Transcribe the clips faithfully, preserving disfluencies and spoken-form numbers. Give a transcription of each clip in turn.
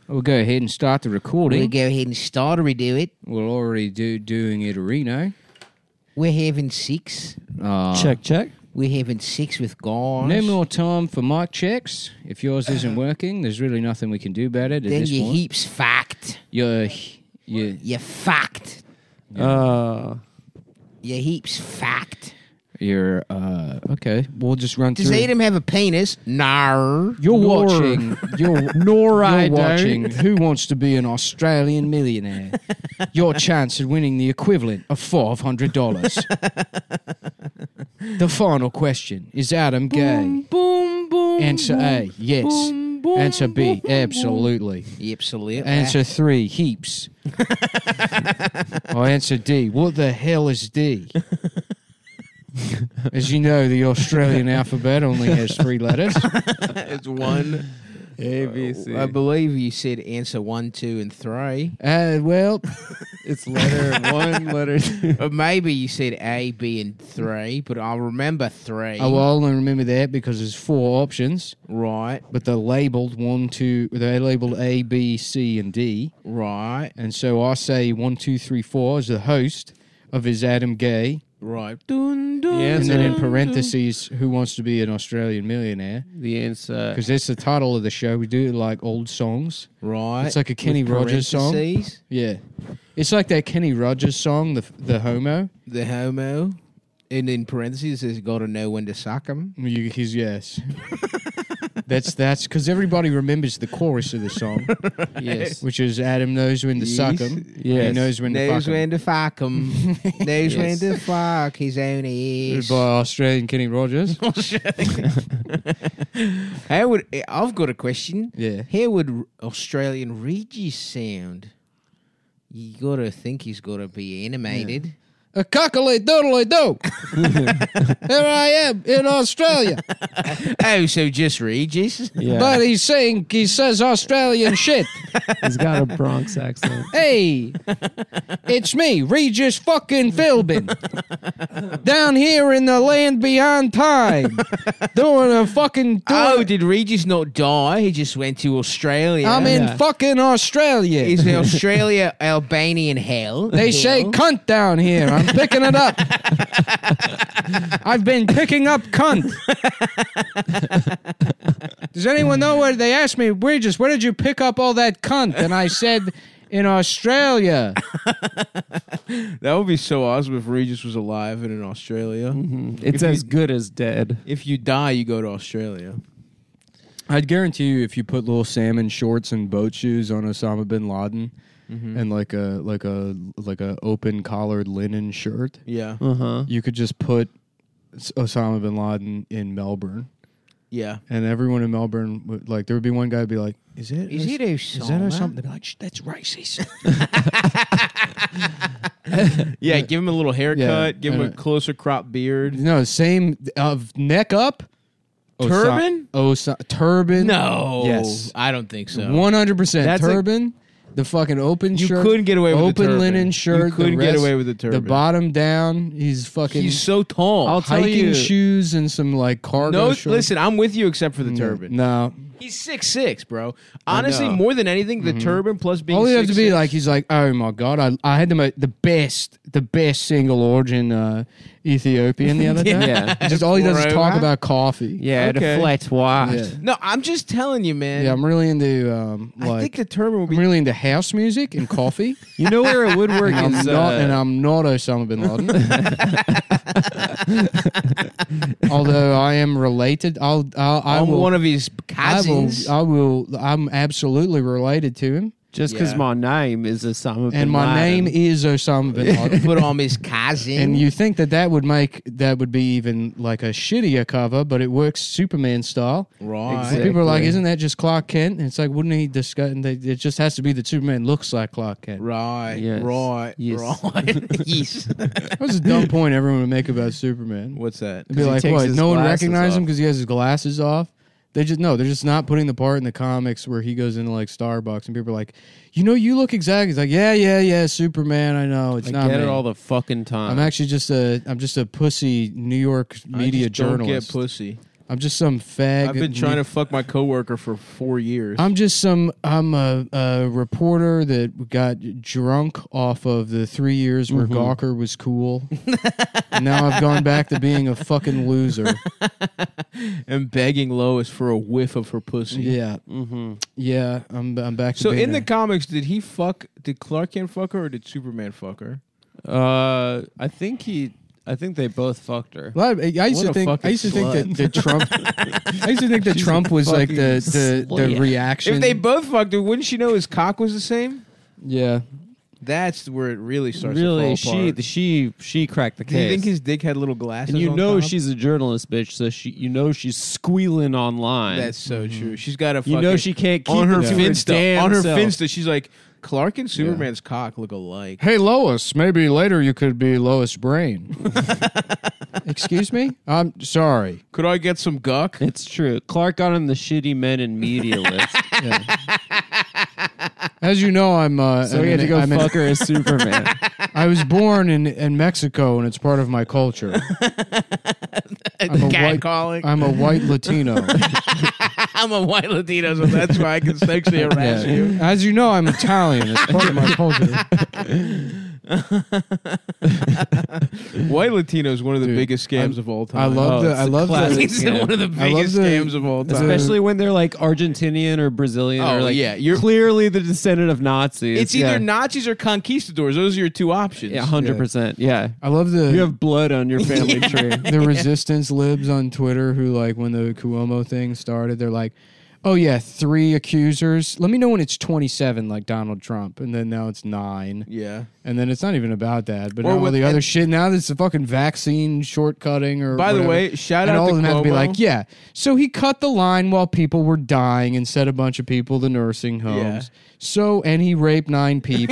We'll go ahead and start the recording. We'll go ahead and start or redo it. We're already do, doing it, Reno. We're having six. Uh, Check, check. We're having six with guys. No more time for mic checks. If yours isn't working, there's really nothing we can do about it at Then this you point. heaps fucked. You're, you You fucked. Uh, You heaps fucked. you're, uh, okay. We'll just run Does through. Adam have a penis? No. You're Nor- watching. You're, Nor I you're don't. watching Who Wants to Be an Australian Millionaire? Your chance at winning the equivalent of five hundred dollars. The final question: is Adam gay? Boom, boom. Answer A: yes. Boom, boom, Answer B: boom, absolutely. Absolutely. Answer three: heaps. Or answer D: what the hell is D? As you know, the Australian alphabet only has three letters. It's one. A, B, C. I believe you said answer one, two, and three. Uh, well, It's letter one, letter two. Or maybe you said A, B, and three, but I'll remember three. I will only remember that because there's four options, Right, but they're labeled one, two. They're labeled A, B, C, and D. right, And so I say one, two, three, four as the host of Is Adam Gay? right. Dun, dun, The And answer- then in dun, parentheses, who wants to be an Australian millionaire? The answer. Because that's the title of the show. We do like old songs. dun. Right. It's like a Kenny With Rogers song. parentheses, Yeah. It's like that Kenny Rogers song, the the homo. The homo. And in parentheses, it says, got to know when to suck him. You, he's yes. that's that's because everybody remembers the chorus of the song, Yes. which is Adam knows when to suck Yes. him. Yes. He knows when to Knows fuck him. when to fuck him. Knows when Yes. to fuck his own ass. By Australian Kenny Rogers. How would I've got a question? Yeah. How would Australian Regis sound? You gotta think he's gotta be animated. A cockily doodly do. Here I am in Australia. Oh, so just Regis? Yeah. But he's saying, he says Australian shit. He's got a Bronx accent. Hey, it's me, Regis fucking Philbin. Down here in the land beyond time. Doing a fucking... Doing Oh, did Regis not die? He just went to Australia. I'm in Yeah. fucking Australia. Is Australia Albanian hell? They say cunt down here. I'm picking it up. I've been picking up cunt. Does anyone know where they asked me, Regis, where did you pick up all that cunt? And I said, in Australia. That would be so awesome if Regis was alive and in Australia. Mhm. It's If as you- good as dead. If you die, you go to Australia. I'd guarantee you if you put little salmon shorts and boat shoes on Osama bin Laden Mm-hmm. and like a like a like a open collared linen shirt, Yeah, Uh huh. you could just put S- Osama bin Laden in Melbourne. yeah. And everyone in Melbourne would like there would be one guy who'd be like, Is it Is it Is that Osama? Osama? They'd be like, Shh, that's racist. Yeah, give him a little haircut. Yeah, give him a and, uh, closer crop beard. No, same of neck up. Turban? Osa- turban. No, Yes. I don't think so. One hundred percent That's a- turban. The fucking open You shirt. couldn't get away with the open turban. linen shirt. You couldn't the get rest- away with the turban. The bottom down. He's fucking. He's so tall. I'll tell hiking you- shoes and some like cargo. no, shorts. listen, I'm with you except for the No, turban. No, He's six six, bro. Honestly, know. more than anything, the turban plus being all you have to six be six. like, he's like, oh my god, I I had the mo- the best the best single origin uh, Ethiopian the other day. Yeah. Just all he does is talk Moreover. about coffee. Yeah, Okay. the flat white. Yeah. No, I'm just telling you, man. Yeah, I'm really into um I like think the turban would I'm be. really into house music and coffee. You know where it would work And I'm is not, uh, and I'm not Osama bin Laden. Although I am related, I'll, I'll I I'm will, one of his I will, cousins. I will, I'm absolutely related to him, just because Yeah. my name is Osama bin and my Laden. name is Osama bin Laden. Put on his cousin. And you think that that would make that would be even like a shittier cover, but it works Superman style. right. And Exactly. people are like, "Isn't that just Clark Kent?" And it's like, wouldn't he discuss? And they, it just has to be that Superman looks like Clark Kent. Right. Yes. Right. Yes. Right. yes. That was a dumb point everyone would make about Superman. What's that? They'd be 'Cause he like, takes "What? his No one glasses recognizes him off. because he has his glasses off." They just no, they're just not putting the part in the comics where he goes into like Starbucks and people are like, "You know, you look exactly." He's like, "Yeah, yeah, yeah, Superman. I know it's I not get me. it all the fucking time. I'm actually just a I'm just a pussy New York media I just don't journalist." get pussy. I'm just some fag. I've been trying to fuck my coworker for four years. I'm just some. I'm a, a reporter that got drunk off of the three years where Mhm. Gawker was cool. And now I've gone back to being a fucking loser. and begging Lois for a whiff of her pussy. Yeah, Mm-hmm. yeah. I'm. I'm back. To So being in the a- comics, did he fuck? Did Clark Kent fuck her, or did Superman fuck her? Uh, I think he. I think they both fucked her. Well, I, I used What to a think. I fucking used to think slut. that, that Trump. I used to think that Trump was like the the, the slut. reaction. If they both fucked her, wouldn't she know his cock was the same? yeah. That's where it really starts Really, to she fall apart. she she cracked the Do you case. think his dick had little glasses? and you on know top? she's a journalist, bitch. So she, you know, she's squealing online. That's so true. She's got a fucking you know she can't keep on her it to Finsta. damn On her self. Finsta, she's like Clark and Superman's cock look alike. Hey Lois, maybe later you could be Lois Brain. Excuse me? I'm sorry. Could I get some guck? It's true. Clark got on the shitty men in media list, Yeah. As you know, I'm. Uh, so I'm he had an- to go I'm an- fuck her as Superman. I was born in, in Mexico, and it's part of my culture. I'm a white. calling. I'm a white Latino. I'm a white Latino, so that's why I can sexually harass Yeah. you. As you know, I'm Italian. It's part of my culture. White Latino is one of the Dude, biggest scams I'm- of all time. I love Oh, the. it's I a love classic the. It's scam. one of the I love biggest the- scams of all time. Especially when they're like Argentinian or Brazilian Oh, or like yeah, you're- clearly the descendant of Nazis. It's either yeah. Nazis or conquistadors. Those are your two options. Yeah, hundred Yeah. percent. Yeah, I love the. you have blood on your family tree. the resistance libs on Twitter who like when the Cuomo thing started, they're like, "Oh yeah, three accusers. Let me know when it's twenty-seven, like Donald Trump." And then now it's nine, Yeah. and then it's not even about that. But Or all with- the other and- shit now, that's the fucking vaccine shortcutting or. By the whatever. way, shout and out all to of them have to be Cuomo. like, yeah. So he cut the line while people were dying and sent a bunch of people to nursing homes. So and he raped nine people.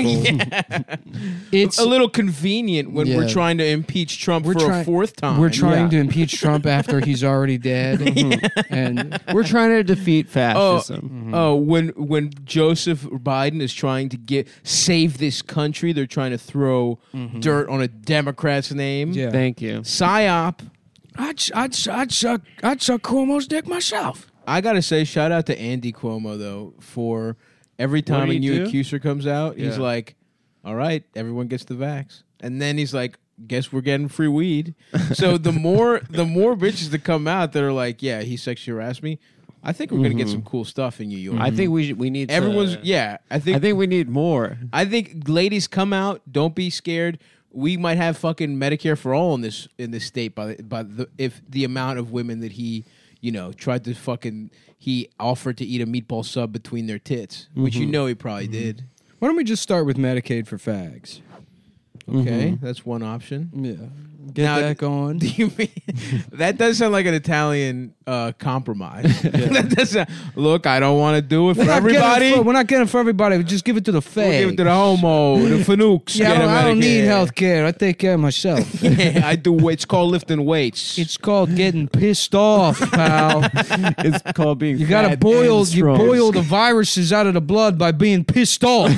It's a little convenient when we're Yeah. trying to impeach Trump We're for try- a fourth time. we're trying Yeah. to impeach Trump after he's already dead, and We're trying to defeat Oh, fascism. oh, when when Joseph Biden is trying to get save this country, they're trying to throw dirt on a Democrat's name. yeah. Thank you. Psyop. I'd, I'd, I'd suck I'd suck Cuomo's dick myself. I gotta say, shout out to Andy Cuomo though for every time did a he new do? accuser comes out, he's Yeah. like, "All right, everyone gets the vax," and then he's like, "Guess we're getting free weed." So the more the more bitches that come out that are like, "Yeah, he sexually harassed me," I think we're gonna get Mhm. some cool stuff in New York. I think we should, we need. Everyone's to, yeah. I think I think we need more. I think ladies come out. Don't be scared. We might have fucking Medicare for all in this in this state by the, by the if the amount of women that he you know tried to fucking he offered to eat a meatball sub between their tits, which you know he probably did. Why don't we just start with Medicaid for fags? Okay, that's one option. Yeah, get Now, that going. Do you mean that does sound like an Italian uh, compromise? That does sound, look, I don't want to do it for We're not getting it everybody. for- we're not getting it for everybody. We just give it to the fags. We'll give it to the homo, the fanooks. Yeah, I get don't, a I don't need Medicare. health care. I take care of myself. Yeah, I do. It's called lifting weights. It's called getting pissed off, pal. It's called being. You gotta fat boil. and You strong. boil the viruses out of the blood by being pissed off.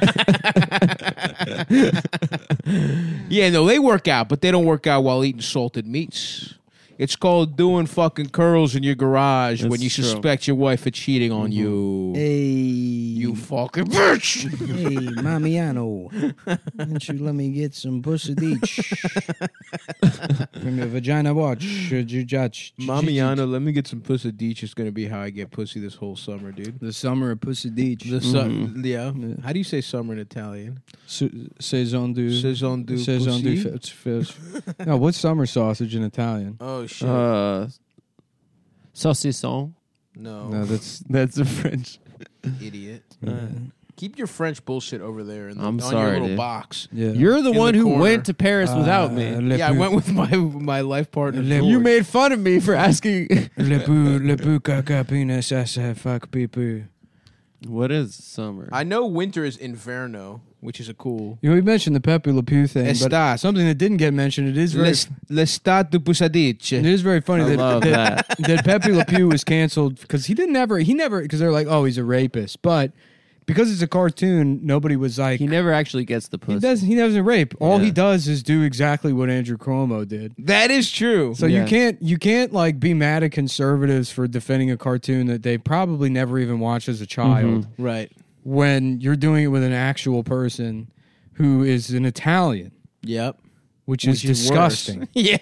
Yeah, no, they work out, but they don't work out while eating salted meats. It's called doing fucking curls in your garage when That's you true. suspect your wife of cheating on you. Hey, You fucking bitch! hey, Mamiano, why don't you let me get some pussy deech from your vagina watch? Should you judge? Mamiano, let me get some pussy deech. It's gonna be how I get pussy this whole summer, dude. The summer of pussy deech. The su- Mhm. yeah. Yeah. How do you say summer in Italian? Su- saison du. Saison du Saison du pussy? f- fish. No, what's summer sausage in Italian? Oh shit! Uh, saucisson. no, No, that's That's a French. idiot. Uh, Keep your French bullshit over there in the, I'm on sorry, your little dude. box. yeah. You're the In one the who corner. went to Paris without Uh, me. le Yeah, I pu- went with my my life partner. Le- George. You made fun of me for asking. Le pu le pu caca penis ass fuck people. What is summer? I know winter is Inverno, which is a cool. You know, we mentioned the Pepe Le Pew thing, but Estat. something that didn't get mentioned. It is very, L'est- L'estat du it Pusadice. is very funny I that love that, that. that Pepe Le Pew was canceled because he didn't ever he never because they're like, oh, he's a rapist, but because it's a cartoon, nobody was like He never actually gets the pussy. he does he doesn't rape. All he Yeah. does is do exactly what Andrew Cuomo did. That is true. So Yeah. you can't you can't like be mad at conservatives for defending a cartoon that they probably never even watched as a child Right. when you're doing it with an actual person who is an Italian, Yep. which, is Which is disgusting. worse. Yeah.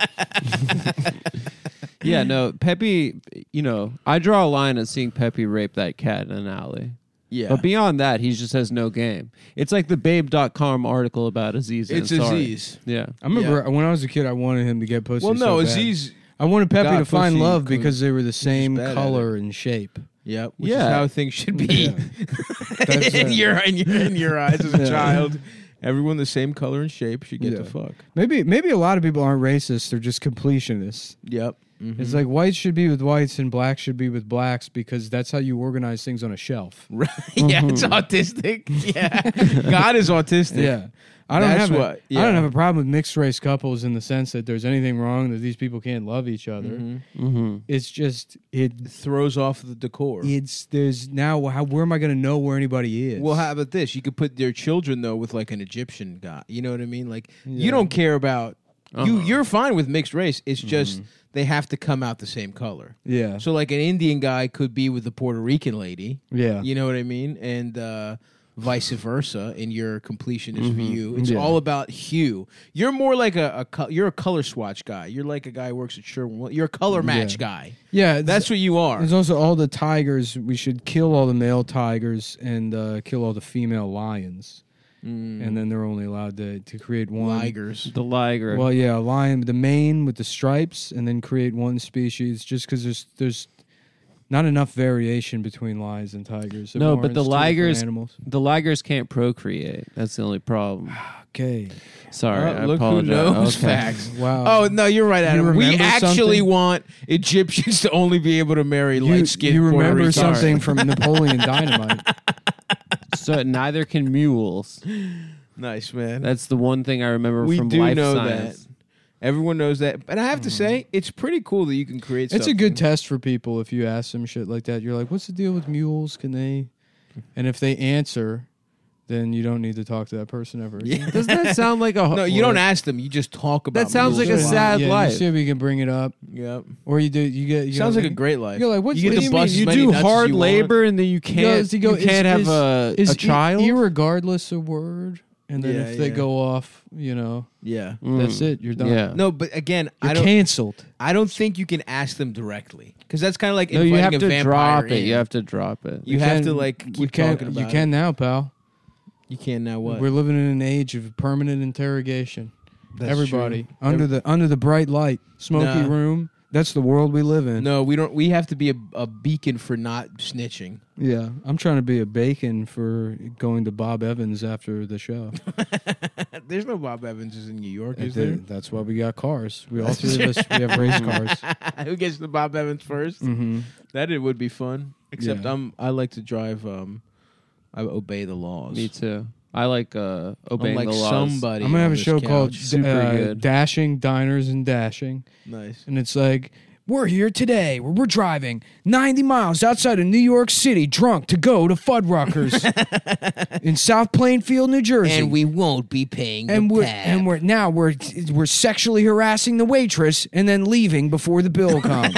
Yeah, no, Pepe, you know, I draw a line at seeing Pepe rape that cat in an alley. Yeah. But beyond that, he just has no game. It's like the babe dot com article about Aziz. It's Ansari. Aziz. Yeah. I remember when I was a kid, I wanted him to get pussy. Well, no, so bad. Aziz. I wanted Pepe got to find pussy love 'cause because they were the same bad at color and shape. Yep. Which Yeah. is how things should be. Yeah. That's, in, uh, your, in, your, in your eyes as a Yeah. child, everyone the same color and shape should get Yeah. to fuck. Maybe maybe a lot of people aren't racist; they're just completionists. Yep. Mm-hmm. It's like whites should be with whites and blacks should be with blacks because that's how you organize things on a shelf. Right. Yeah, it's autistic. Yeah. God is autistic. Yeah. I don't That's have what- a, yeah. I don't have a problem with mixed race couples in the sense that there's anything wrong that these people can't love each other. Mhm. Mm-hmm. It's just it It throws off the decor. it's there's now how where am I going to know where anybody is? Well, how about this? You could put their children though with like an Egyptian guy. You know what I mean? Like Yeah. you don't care about you. Uh-huh. You're fine with mixed race. It's just they have to come out the same color. yeah. So like an Indian guy could be with a Puerto Rican lady. yeah. You know what I mean? And uh, vice versa in your completionist view. It's Yeah. all about hue. You're more like a, a co- you're a color swatch guy. You're like a guy who works at Sherwin. You're a color match Yeah. guy. Yeah, That's what you are. There's also all the tigers. We should kill all the male tigers and uh, kill all the female lions, Mm. and then they're only allowed to, to create one. Ligers. The liger. Well, yeah, a lion, the mane with the stripes, and then create one species. Just because there's there's not enough variation between lions and tigers. It No, but warrants the two different ligers- animals. the ligers can't procreate. That's the only problem. Okay. Sorry, Oh, I look who apologize. knows Okay. facts. Wow. Oh no, you're right, You Adam. We remember actually something? want Egyptians to only be able to marry you, light skinned. you remember Rican. something from Napoleon Dynamite? So neither can mules. Nice, man. That's the one thing I remember we from do life know science. that. Everyone knows that. But I have to say, it's pretty cool that you can create. It's a something. good test for people if you ask them shit like that. You're like, "What's the deal with mules? Can they?" And if they answer, then you don't need to talk to that person ever. again. Yeah. Doesn't that sound like a No, you don't ask them. You just talk about. That sounds mules like a lot. sad yeah, life. You see if you can bring it up, Yep. or you do. You get. You Sounds go, like a great life. You're like, what's you get what to do you mean? bust You as many do nuts as hard you want. labor and then you can't. does he go- you can't is- have is- a, Is a child. E- irregardless a word? And then Yeah, if they yeah. go off, you know, Yeah. Mm. that's it. You're done. Yeah. No, but again, You're I don't. canceled. I don't think you can ask them directly because that's kind of like No, inviting you have a to vampire drop it. in. You have to drop it. You have can- to like keep you can. talking about You can now, pal. it. You can now what? We're living in an age of permanent interrogation. That's Everybody true. under the under the bright light, smoky Nah. room. That's the world we live in. No, we don't. We have to be a, a beacon for not snitching. Yeah, I'm trying to be a bacon for going to Bob Evans after the show. There's no Bob Evanses in New York, is That- there? That's why we got cars. We all three of us we have race cars. Who gets the Bob Evans first? Mm-hmm. That it would be fun. Except Yeah. I'm. I like to drive. Um, I obey the laws. Me too. I like uh, I'm obeying like the laws. somebody. I'm gonna have on a this show called couch. Super uh, good. Dashing Diners and Dashing, Nice. and it's like we're here today. Where we're driving ninety miles outside of New York City, drunk to go to Fuddruckers in South Plainfield, New Jersey. And we won't be paying. and the we're tab. and we're now we're we're sexually harassing the waitress and then leaving before the bill comes.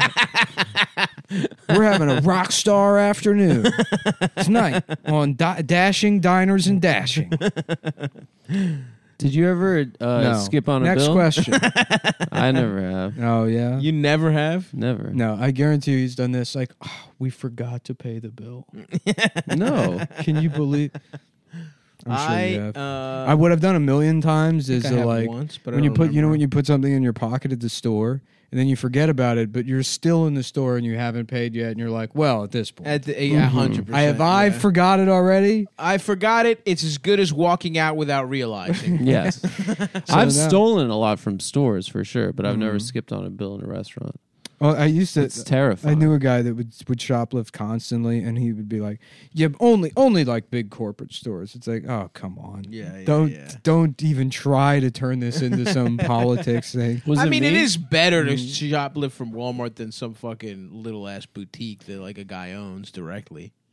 We're having a rock star afternoon tonight on Di- Dashing Diners and Dashing. Did you ever uh, No. skip on a Next bill? question. I never have. Oh yeah. You never have. Never. No, I guarantee you he's done this. Like, oh, we forgot to pay the bill. No. Can you believe? I'm sure I. you have. Uh, I what I've done a million times is I uh, have like once, but I when you don't put you know remember. when you put something in your pocket at the store and then you forget about it, but you're still in the store and you haven't paid yet, and you're like, well, at this point, At the yeah, hundred percent. I have I yeah. forgot it already. I forgot it. It's as good as walking out without realizing. Yes. I've now- stolen a lot from stores for sure, but I've never Mhm. skipped on a bill in a restaurant. Oh, I used to. It's terrifying. I knew a guy that would would shoplift constantly, and he would be like, "Yeah, but only only like big corporate stores." It's like, oh, come on, Yeah, yeah, don't yeah. don't even try to turn this into some politics thing. Was I it mean, it me? is better to shoplift from Walmart than some fucking little ass boutique that like a guy owns directly.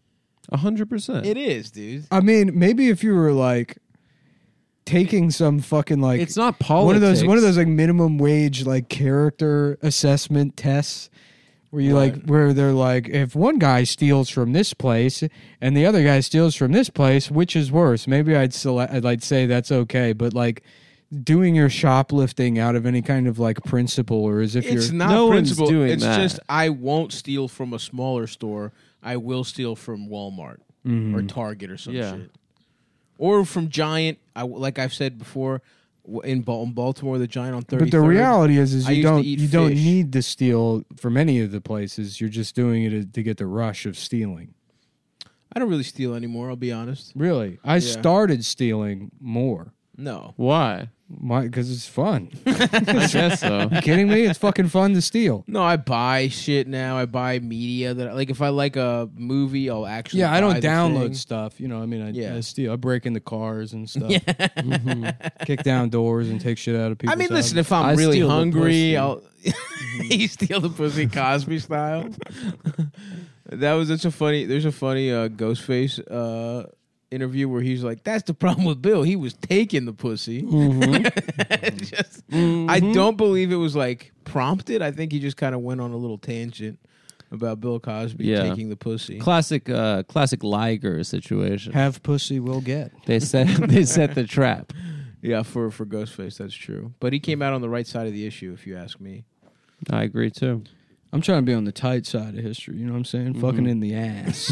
A hundred percent. It is, dude. I mean, maybe if you were like taking some fucking like It's not politics. one of those one of those like minimum wage like character assessment tests where you like Right. where they're like, if one guy steals from this place and the other guy steals from this place, which is worse? Maybe I'd select I'd like say that's okay, but like doing your shoplifting out of any kind of like principle, or as if It's you're not No one's principle. doing it's that. just I won't steal from a smaller store. I will steal from Walmart Mhm. or Target or some Yeah. shit, or from Giant. I like I've said before w- in, Bal- in Baltimore, the Giant on thirty. But the reality is, is I you used to don't eat you don't fish. need to steal from any of the places. You're just doing it to, to get the rush of stealing. I don't really steal anymore. I'll be honest. Really, I Yeah. started stealing more. No, Why? My, because it's fun. I guess so. You kidding me? It's fucking fun to steal. no. I buy shit now. I buy media that like if I like a movie, I'll actually. Yeah, I don't buy the download thing. stuff. You know, I mean, I, Yeah. I steal. I break into cars and stuff. Mhm. Kick down doors and take shit out of people. I mean, listen. If I'm I really steal the hungry, pussy. I'll. You steal the pussy, Cosby style. That was such a funny. There's a funny uh, Ghostface uh, interview where he's like, "That's the problem with Bill. He was taking the pussy." Just- I don't believe it was like prompted. I think he just kind of went on a little tangent about Bill Cosby Yeah. taking the pussy. Classic, uh, classic Liger situation. have pussy, will get. They set they set the trap. Yeah, for for Ghostface, that's true. But he came out on the right side of the issue, if you ask me. I agree too. I'm trying to be on the tight side of history. You know what I'm saying? Mhm. Fucking in the ass.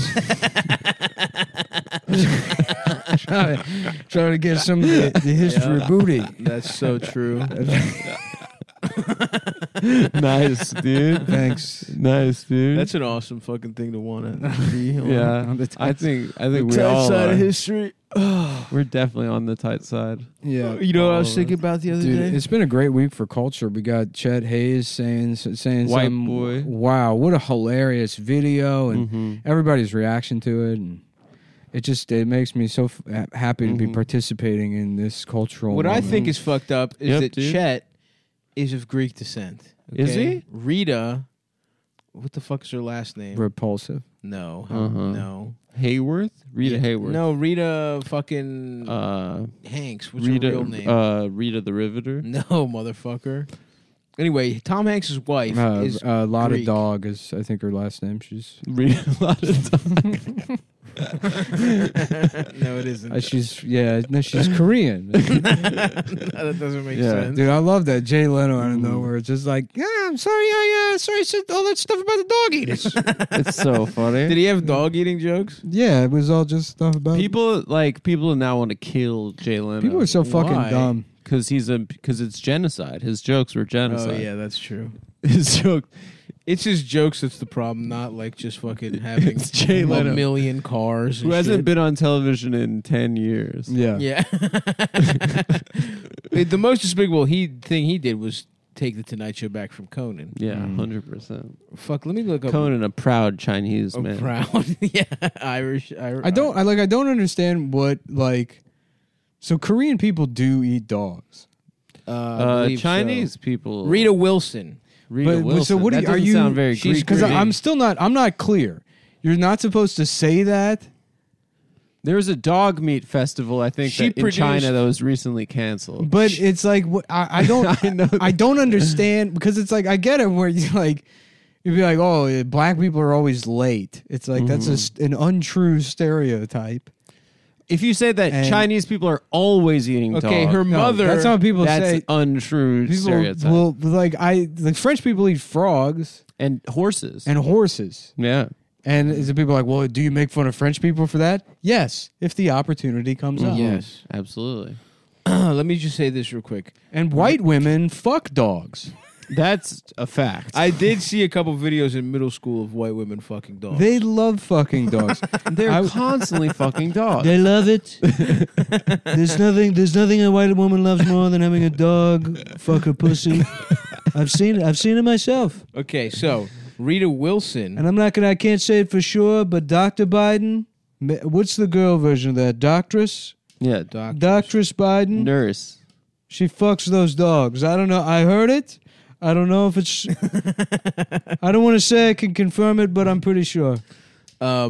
trying, to, trying to get some of the, the history Yeah. booty. That's so true. Nice, dude. Thanks. Nice, dude. That's an awesome fucking thing to want to be on. yeah. On the I tight- think I think we Tight all side are. of history. We're definitely on the tight side. Yeah. You know what I All was of thinking us. about the other Dude, day? it's been a great week for culture. We got Chet Hayes saying saying White some, boy. wow, what a hilarious video, and Mhm. everybody's reaction to it, and it just it makes me so f- ha- happy to be Mhm. participating in this cultural. What I moment. think is fucked up is Yep, that dude. Chet is of Greek descent. Is okay? he? Rita, what the fuck is her last name? repulsive. no, Uh-huh. no. Hayworth, Rita Yeah, Hayworth. No, Rita fucking Uh, Hanks. What's Rita. her real name? Uh, Rita the Riveter. no, motherfucker. Anyway, Tom Hanks' wife Uh, is a lot Greek. of dog is I think her last name. She's Rita a lot of time. no, it isn't. uh, she's yeah no she's Korean. that doesn't make Yeah. sense. Dude, I love that Jay Leno out of Mm. nowhere. It's just like, yeah, I'm sorry, I uh, sorry I said all that stuff about the dog eaters. It's so funny. Did he have dog eating jokes? Yeah, it was all just stuff about People like people now want to kill Jay Leno. People are so fucking Why? dumb. because he's a because it's genocide. His jokes were Oh genocide. yeah, that's true. His joke. It's his jokes that's the problem, not like just fucking having It's Jay a Leno. million cars. Who and hasn't shit. been on television in ten years? Yeah. Yeah. The most despicable he thing he did was take the Tonight Show back from Conan. Yeah, Mm. hundred percent. Fuck, let me look up. Conan, a proud Chinese a man. proud, yeah, Irish. Irish I don't I like I don't understand what like so Korean people do eat dogs. Uh, I Uh, believe Chinese so. people. Rita Wilson. Rita But- but Wilson. so what do That you- are doesn't you- sound very she's Greek. Because to me. I'm still not I'm not clear. You're not supposed to say that. There was a dog meat festival, I think, She that in produced- China that was recently canceled. But it's like what I, I don't I know I that. don't understand because it's like I get it where you like you'd be like, oh, eh, black people are always late. It's like that's a, s- an untrue stereotype. If you say that And- Chinese people are always eating Okay, dog, her No, mother. that's how people that's say. untrue People stereotype. will like I like French people eat frogs and horses. and horses. yeah. And is it people like, well, do you make fun of French people for that? Yes, if the opportunity comes up. Yes. Absolutely. Let me just say this real quick. And white women fuck dogs. That's a fact. I did see a couple videos in middle school of white women fucking dogs. They love fucking dogs. They're I- constantly fucking dogs. They love it. There's nothing. There's nothing a white woman loves more than having a dog fuck her pussy. I've seen it. I've seen it myself. Okay, so Rita Wilson. And I'm not gonna. I can't say it for sure, but Doctor Biden. ma- What's the girl version of that? Doctress. Yeah. Doctors. Doctress Biden. Nurse. She fucks those dogs. I don't know. I heard it. I don't know if it's. I don't want to say I can confirm it, but I'm pretty sure. Um,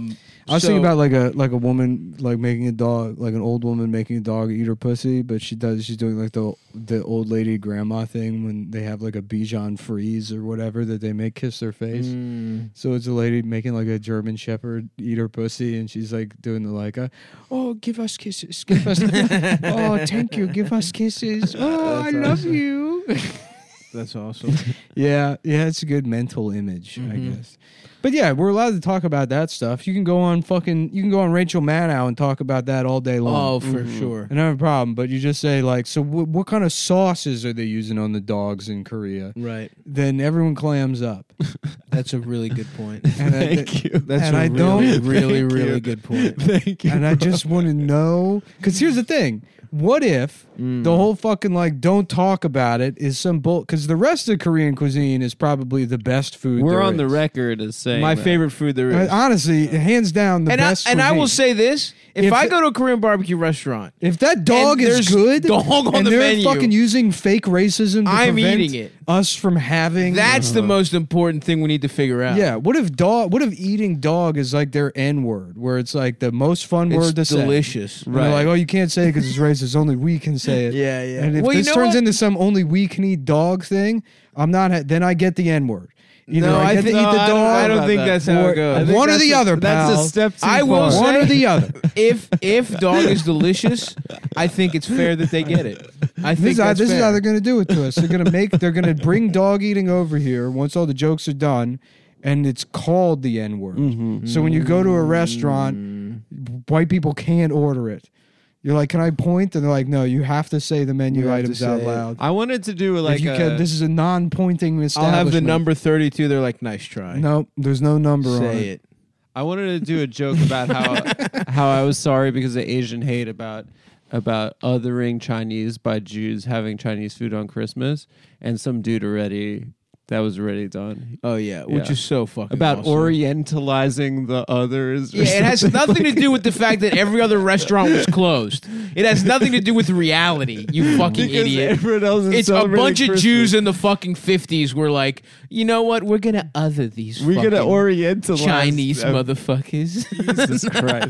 I was So- thinking about like a like a woman like making a dog, like an old woman making a dog eat her pussy, but she does she's doing like the the old lady grandma thing when they have like a Bichon Frise or whatever that they make kiss their face. Mm. So it's a lady making like a German Shepherd eat her pussy, and she's like doing the like, uh, oh, give us kisses, give us, oh, thank you, give us kisses, oh, I That's love awesome. you. That's awesome. Yeah, yeah, it's a good mental image, I Mhm. guess. But yeah, we're allowed to talk about that stuff. You can go on fucking, you can go on Rachel Maddow and talk about that all day long. Oh, for Mhm. sure. I don't have a problem, but you just say like, so w- what kind of sauces are they using on the dogs in Korea? Right. Then everyone clams up. That's a really good point. And I, Thank you. That's And a I really, don't- really, Thank really you. good point. Thank you. and I just want to know, because here's the thing: what if Mm. the whole fucking like don't talk about it is some bull? Because the rest of Korean cuisine is probably the best food. We're there on the is. record as saying My that. favorite food there Uh, is. honestly, hands down the and I, best. and I will cuisine. say this: if, If I the- go to a Korean barbecue restaurant, if that dog and is there's good, dog on and the they're menu, fucking using fake racism to I'm prevent eating it. us from having. that's the most important thing we need to figure out. yeah. What if dog? What if eating dog is like their N word, where it's like the most fun it's word to say? delicious. And they're like, oh, you can't say it because it's racist. Only we can say it. Yeah, yeah. And if Well, you this know turns what? into some only we can eat dog thing, I'm not. Ha- then I get the N word. Either No, I I get think- to eat no, the I don't- dog. I don't about think that. that's how or it goes. I think one or that's the a- other. That's pal. a step too I will far. say- One or the other. if if dog is delicious, I think it's fair that they get it. I think This, is how, that's this is fair. how they're going to do it to us. They're going to make. They're going to bring dog eating over here once all the jokes are done, and it's called the N word. Mhm. So when you go to a restaurant, Mm. white people can't order it. You're like, can I point? And they're like, no, you have to say the menu You have to items say out it. loud. I wanted to do like if you a, can, this is a non-pointing I'll establishment. have the number thirty-two. They're like, nice try. No, there's no number on Say it. it. I wanted to do a joke about how how I was sorry because of Asian hate about about othering Chinese by Jews having Chinese food on Christmas, and some dude already that was already done Oh yeah, which Yeah. is so fucking about awesome. orientalizing the others. or Yeah, it has something. nothing to do with the fact that every other restaurant was closed. It has nothing to do with reality. You fucking Because idiot. everyone else is It's a celebrating bunch of Christmas. Jews in the fucking fifties were like, you know what? We're gonna other these. We're gonna fucking orientalize Chinese them. motherfuckers. Jesus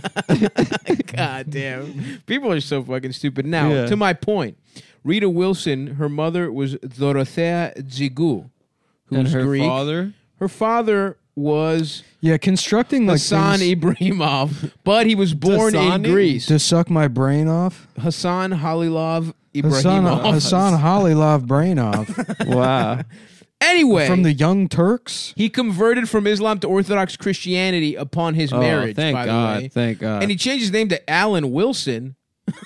Christ. God damn. People are so fucking stupid. Now, Yeah. to my point, Rita Wilson, her mother was Dorothea Dzigu, who's And her Greek. father. Her father was Yeah, constructing like Hassan things Ibrahimov, but he was born in Hassani? Greece. to suck my brain off. Hassan Halilov Hassan, Ibrahimov. Hassan Halilov brain off Wow. Anyway, from the Young Turks. he converted from Islam to Orthodox Christianity upon his Oh, marriage, thank by God. the way. Thank God. And he changed his name to Alan Wilson.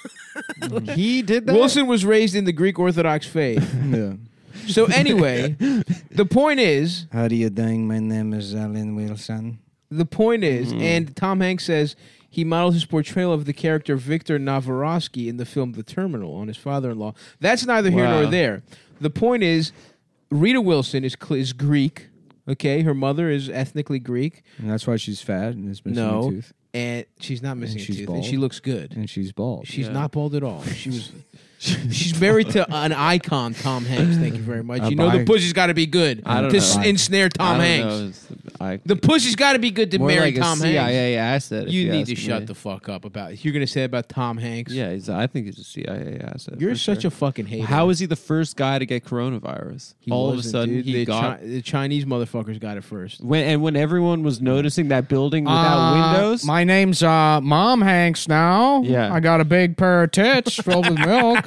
he did that. Wilson was raised in the Greek Orthodox faith. Yeah. So anyway, the point is, How do you doing? My name is Alan Wilson. the point is, Mm. and Tom Hanks says he modeled his portrayal of the character Victor Navarosky in the film The Terminal on his father-in-law. That's neither here Wow. nor there. The point is, Rita Wilson is cl- is Greek. Okay, her mother is ethnically Greek, And that's why she's fat and is missing No. a tooth. and she's not missing And a she's tooth, bald. and she looks good. And she's bald. She's Yeah. not bald at all. She was. She's married to an icon, Tom Hanks. Thank you very much. A You know bi- the pussy's got to be good I don't to know. s- ensnare Tom I don't Hanks. know. It's- I, The pussy's got to be good to more marry like a Tom C I A Hanks. asset. if You need ask to shut me. the fuck up about it. You're going to say about Tom Hanks? Yeah, he's, I think he's a C I A asset. You're for such sure. a fucking hater. How is he the first guy to get coronavirus? He All of a wasn't, sudden, dude. he the got Chi- the Chinese motherfuckers got it first. when and when everyone was noticing that building without Uh, windows. My name's uh, Mom Hanks now. Yeah. I got a big pair of tits filled with milk.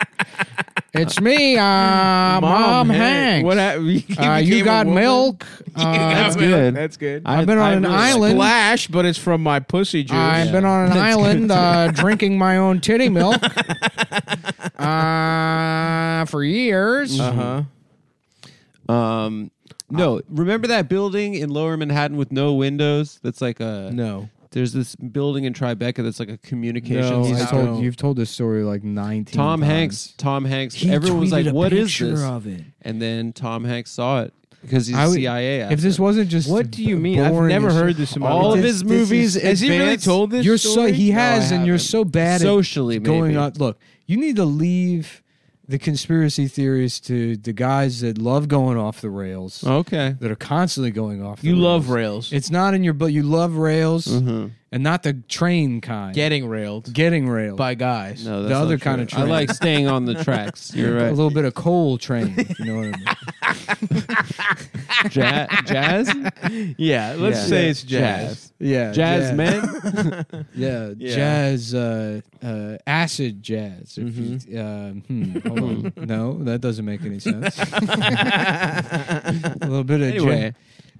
It's me, uh, Mom, Hanks. What happened? uh, you got milk. Uh, That's milk. good. That's good. I- I've been on I an really island. Splash, but it's from my pussy juice. I've Yeah. been on an That's island uh, drinking my own titty milk uh, for years. Uh huh. Um, no, remember that building in Lower Manhattan with no windows? That's like a. No. There's this building in Tribeca that's like a communications No, I I tower. told, you've told this story like nineteen Tom times. Hanks. Tom Hanks. Everyone was like, "What is this?" Of it. And then Tom Hanks saw it because he's I would- C I A. If this asset. wasn't just What do you mean? I've boring never as heard shit. this in my all of life. his This- this movies, is- Has he really advance- told this? You're so story? he has, No, I and you're haven't. so bad socially at going maybe. on. Look, you need to leave the conspiracy theories to the guys that love going off the rails, Okay. that are constantly going off. The You rails. love rails. It's not in your but you love rails, Mhm. and not the train kind. Getting railed Getting railed. by guys. No, that's The not other true. kind of I train. like staying on the tracks. You're A right. little bit of coal train, if you know what I mean. Ja- jazz? Yeah, let's Yeah. say it's jazz. Yeah, Jazz jazz. men? Yeah, Yeah. jazz, uh, uh, acid jazz. If Mhm. you, um, hmm, hold on. No, that doesn't make any sense. A little bit of Anyway,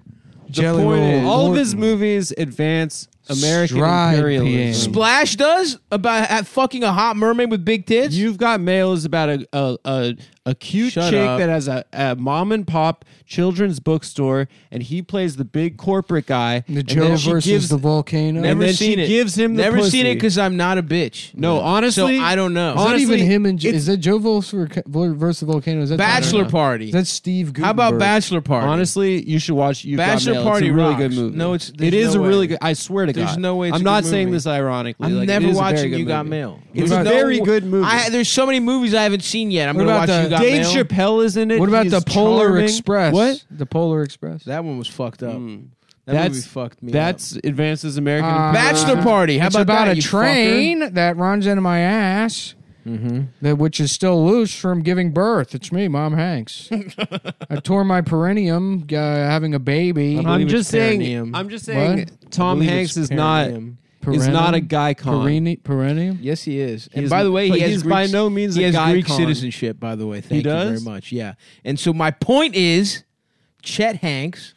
je- the jelly point roll. is, all of Lord- his movies advance American Stride imperialism. P M. Splash does about at fucking a hot mermaid with big tits. You've got Mail is about a a, a, a cute Shut chick up. that has a, a mom and pop children's bookstore, and he plays the big corporate guy. The and Joe then she versus gives, the volcano. and Never then seen she it. gives him the Never pussy. seen it because I'm not a bitch. No, honestly, so I don't know. Is that honestly, even him and it's- is that Joe versus the volcano? Is that Bachelor Party. Is that Steve Gutenberg? How about Bachelor Party? honestly, you should watch. You've Bachelor got Mail. Party It's a really rocks. good movie. No, it's- it there's is no a really way. good. I swear to There's God, no way it's I'm a not good saying movie. this ironically. I'm like, it never is a very watching good You Got movie. Mail. It's There's a no- very good movie. I, there's so many movies I haven't seen yet. I'm What going to about watch the- You Got Dave Mail. Chappelle is in it. What about He's the Polar charming. Express? What? The Polar Express? That one was fucked up. Mm. That That's- movie fucked me That's advances American. Uh, imperialism. Bachelor Party. How it's about about that, a you train that runs into my ass, up. Mm-hmm. that which is still loose from giving birth. It's me, Mom Hanks. I tore my perineum uh, having a baby. I I'm believe just it's saying. perineum. I'm just saying. What? Tom Hanks is not is not a guy con. Perine- perineum. Yes, he is. And He's- by the way, but he has he's Greek, by no means he a has guy Greek con. citizenship. By the way, thank you does? very much. Yeah. And so my point is, Chet Hanks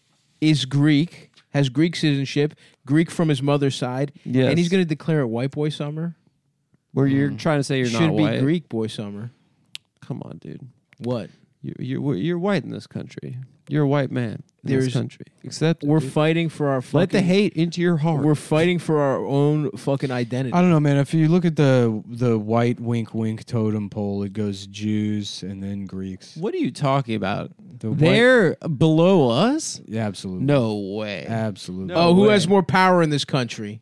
is Greek, has Greek citizenship, Greek from his mother's side, Yes. and he's going to declare it white boy summer. Where you're trying to say you're Should not be white. Greek boy summer. Come on, dude. What? You're, you're you're white in this country. You're a white man in There's- this country. Accept. it, We're dude. fighting for our fucking, Let the hate into your heart. We're fighting for our own fucking identity. I don't know, man. If you look at the the white wink wink totem pole, it goes Jews and then Greeks. what are you talking about? The white- They're below us? yeah, absolutely, No way. absolutely. No. oh, who way. has more power in this country?